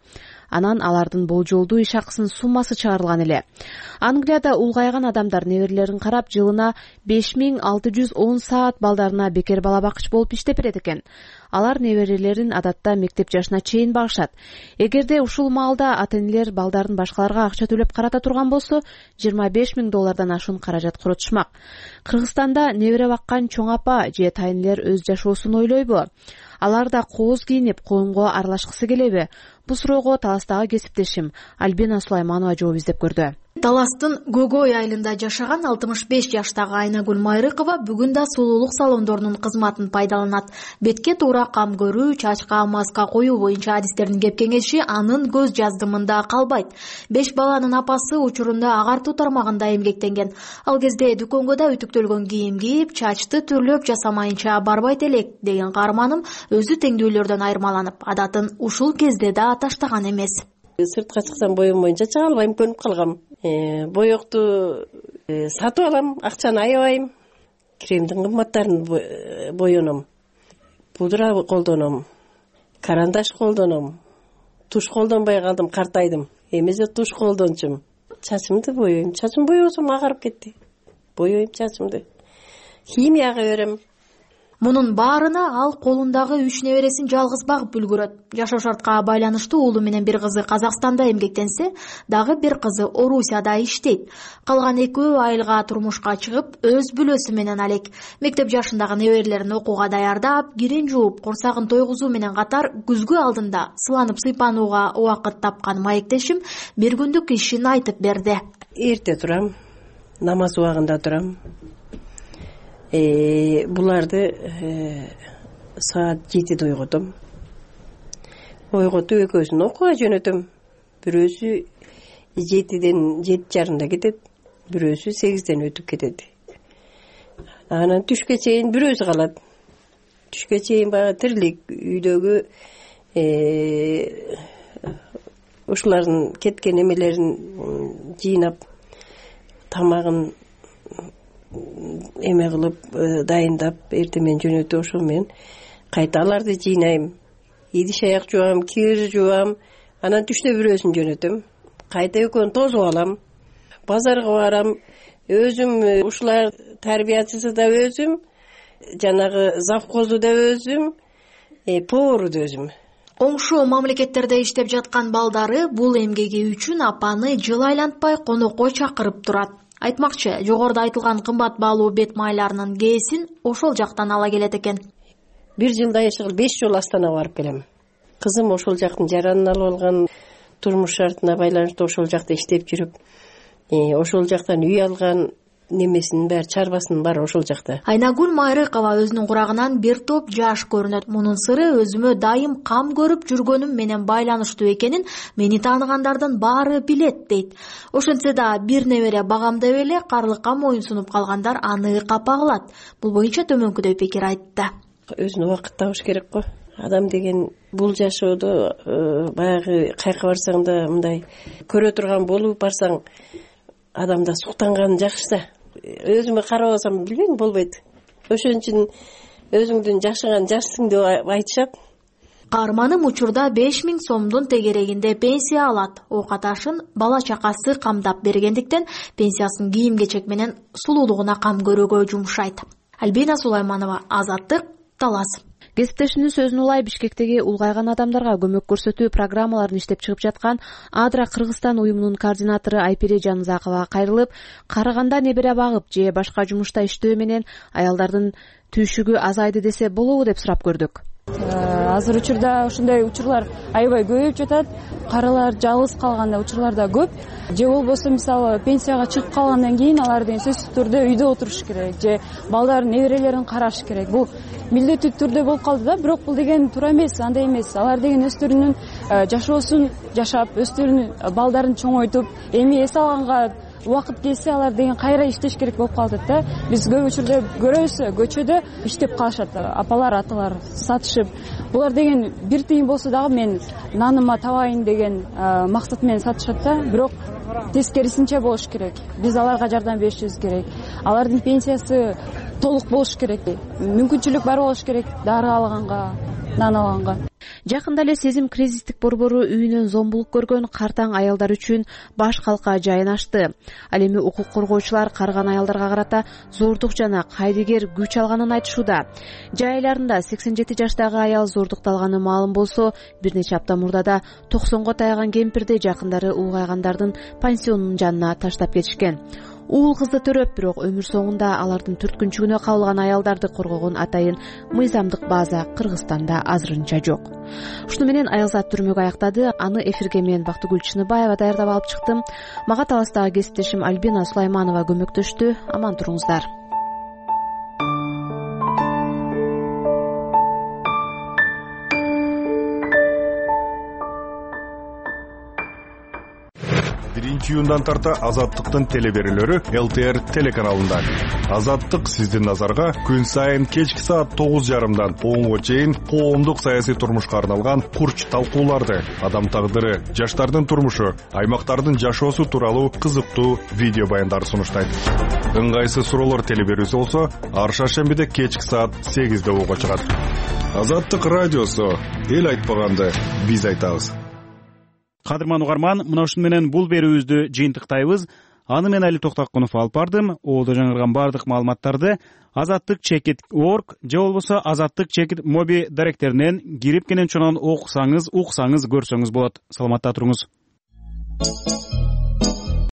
анан алардын болжолдуу иш акысынын суммасы чыгарылган эле. Англияда улгайган адамдар неберелерин карап жылына беш миң алты жүз он саат балдарына бекер бала бакчы болуп иштеп берет экен. Алар неберелерин адатта мектеп жашына чейин багышат. Эгерде ушул маалда ата-энелер балдарын башкаларга акча төлөп карата турган болсо, жыйырма беш миң доллардан ашуун каражат коротушмак. Кыргызстанда небере баккан чоң апа же тайнелер өз жашоосун ойлойбу? Алар да кооз кийинип, коомго аралашкысы келеби? Бул суроого Таластагы кесиптешим Альбина Сулайманова жооп издеп көрдү. Таластын Гөгөй айылында жашаган алтымыш беш жаштагы Айнагүл Майрыкова бүгүн да сулуулук салондорунун кызматын пайдаланат. Бетке туура кам көрүү, чачка маска коюу боюнча адистердин кеп кеңеши анын көз жаздымында калбайт. Беш баланын апасы учурунда агартуу тармагында эмгектенген. Ал кезде дүкөнгө да үтүктөлгөн кийим кийип, чачты түрлөп жасамайынча барбайт элек деген каарманым өзү теңдүүлөрдөн айырмаланып, адатын ушул кезде да таштаган эмес. Сыртка чыксам боюм боюнча чыга албайм, көнүп калгам. Боёкту сатып алам, акчаны аябайм. Кремдин кымбаттарын боёном. Пудра колдоном, карандаш колдоном. Туш колдонбой калдым, картайдым. Эмесе туш колдончумун. Чачымды боёйм. Чачым боёсом агарып кетти. Боёйм чачымды. Химияга берем. Мунун баарына ал колундагы үч небересин жалгыз багып үлгүрөт. Жашоо шартка байланыштуу уулу менен бир кызы Казакстанда эмгектенсе, дагы бир кызы Орусияда иштейт. Калган экөө айылга турмушка чыгып, өз бүлөсү менен алек. Мектеп жашындагы неберелерин окууга даярдап, кирин жууп, курсагын тойгузуу менен катар күзгү алдында сыланып сыйпанууга убакыт тапкан маектешим бир күндүк ишин айтып берди. Эрте турам, намаз убагында турам. Буларды саат жетиде ойготом. Ойготуп экөөсүн окууга жөнөтөм. Бирөөсү жетиден жети жарымда кетет, бирөөсү сегизден өтүп кетет. Анан түшкө чейин бирөөсү калат. Түшкө чейин баягы тирилик үйдөгү ушулардын кеткен эмелерин жыйнап, тамагын эме кылып дайындап, эртемен жөнөтүп ошол менен кайта аларды жыйнайм. Идиш аяк жуам, кир жуам, анан түштө бирөөсүн жөнөтөм. Кайта экөөнү тосуп алам. Базарга барам. Өзүм ушулар тарбиячысы да өзүм, жанагы завхозу да өзүм, повару да өзүм. Коңшу мамлекеттерде иштеп жаткан балдары бул эмгеги үчүн апаны жыл айлантпай конокко чакырып турат. Айтмакчы, жогоруда айтылган кымбат баалуу бет майларынын кээсин ошол жактан ала келет экен. Бир жылда эшигил беш жолу Астанага барып келем. Кызым ошол жактын жаранын алып алган, турмуш шартына байланыштуу ошол жакта иштеп жүрүп, ошол жактан үй алган, немесинин баары, чарбасынын баары ошол жакта. Айнагүл Майрыкова өзүнүн курагынан бир топ жаш көрүнөт. Мунун сыры өзүмө дайым кам көрүп жүргөнүм менен байланыштуу экенин мени тааныгандардын баары билет дейт. Ошентсе да бир небере багамдап эле карлыкка моюн сунуп калгандар аны капа кылат. Бул боюнча төмөнкүдөй пикир айтты. Өзүнө убакыт табыш керек го. Адам деген бул жашоодо баягы кайка барсаң да мындай көрө турган болуп барсаң, адамда суктанган жакшы да. Өзүмө карабасам билбейм, болбойт. Ошон үчүн өзүңдүн жашаган жашсың деп айтышат. Каарманым учурда беш миң сомдун тегерегинде пенсия алат. Оокат ашын бала чакасы камдап бергендиктен пенсиясын кийим кечек менен сулуулугуна кам көрүүгө жумшайт. Альбина Сулайманова, Азаттык, Талас. Кесиптешинин сөзүн улай Бишкектеги улгайган адамдарга көмөк көрсөтүү программаларын иштеп чыгып жаткан Адра Кыргызстан уюмунун координатору Айпире Жанызаковага кайрылып, карыганда небере багып же башка жумушта иштөө менен аялдардын түйшүгү азайды десе болобу деп сурап көрдүк. Азыр учурда ошондой учурлар аябай көбөйүп жатат. Карылар жалгыз калганда учурлар да көп. Же болбосо мисалы пенсияга чыгып калгандан кийин алар деген сөзсүз түрдө үйдө отуруш керек же балдарын, неберелерин караш керек. Бул милдеттүү түрдө болуп калды да, бирок бул деген туура эмес, андай эмес. Алар деген өздөрүнүн жашоосун жашап, өздөрүнүн балдарын чоңойтуп, эми эс алганга убакыт келсе алар деген кайра иштеш керек болуп калат да. Биз көп учурда көрөбүз, көчөдө иштеп калышат апалар, аталар сатышып. Булар деген бир тыйын болсо дагы мен наныма табайын деген максат менен сатышат да. Бирок тескерисинче болуш керек. Биз аларга жардам беришибиз керек. Алардын пенсиясы толук болуш керек. Мүмкүнчүлүк бар болуш керек дары алганга, нан алганга. Жакында эле Сезим кризистик борбору үйүнөн зомбулук көргөн картаң аялдар үчүн баш калка жайын ачты. Ал эми укук коргоочулар карыган аялдарга карата зордук жана кайдыгер күч алганын айтышууда. Жай айларында сексен жети жаштагы аял зордукталганы маалым болсо, бир нече апта мурда да токсонго таяган кемпирди жакындары улгайгандардын пансионунун жанына таштап кетишкен. Уул кызды төрөп, бирок өмүр соңунда алардын түрткүнчүгүнө кабылган аялдарды коргогон атайын мыйзамдык база Кыргызстанда азырынча жок. Ушуну менен Аялзат түрмөгү аяктады. Аны эфирге мен Бактыгүл Чыныбаева даярдап алып чыктым. Мага таластагы кесиптешим Альбина Сулайманова көмөктөштү. Аман туруңуздар. биринчи июндан тарта Азаттыктын телеберүүлөрү эл тэ эр телеканалында. Азаттык сиздин назарга күн сайын кечки саат тогуз жарымдан онго чейин коомдук саясий турмушка арналган курч талкууларды, адам тагдыры, жаштардын турмушу, аймактардын жашоосу тууралуу кызыктуу видео баяндарды сунуштайт. Ыңгайсыз суроолор телеберүүсү болсо, ар шаршембиде кечки саат сегизде ого чыгат. Азаттык радиосу, эл айтпаганды биз айтабыз. Кадырман угарман, мына ушун менен бул берүүбүздү жыйынтыктайбыз. Аны мен Али Токтакунов алып бардым. Оодо жаңырган бардык маалыматтарды азаттык чекит точка орг же болбосо азаттык чекит моби даректеринен кирип кенен чонон окусаңыз, уксаңыз, көрсөңүз болот. Саламатта туруңуз.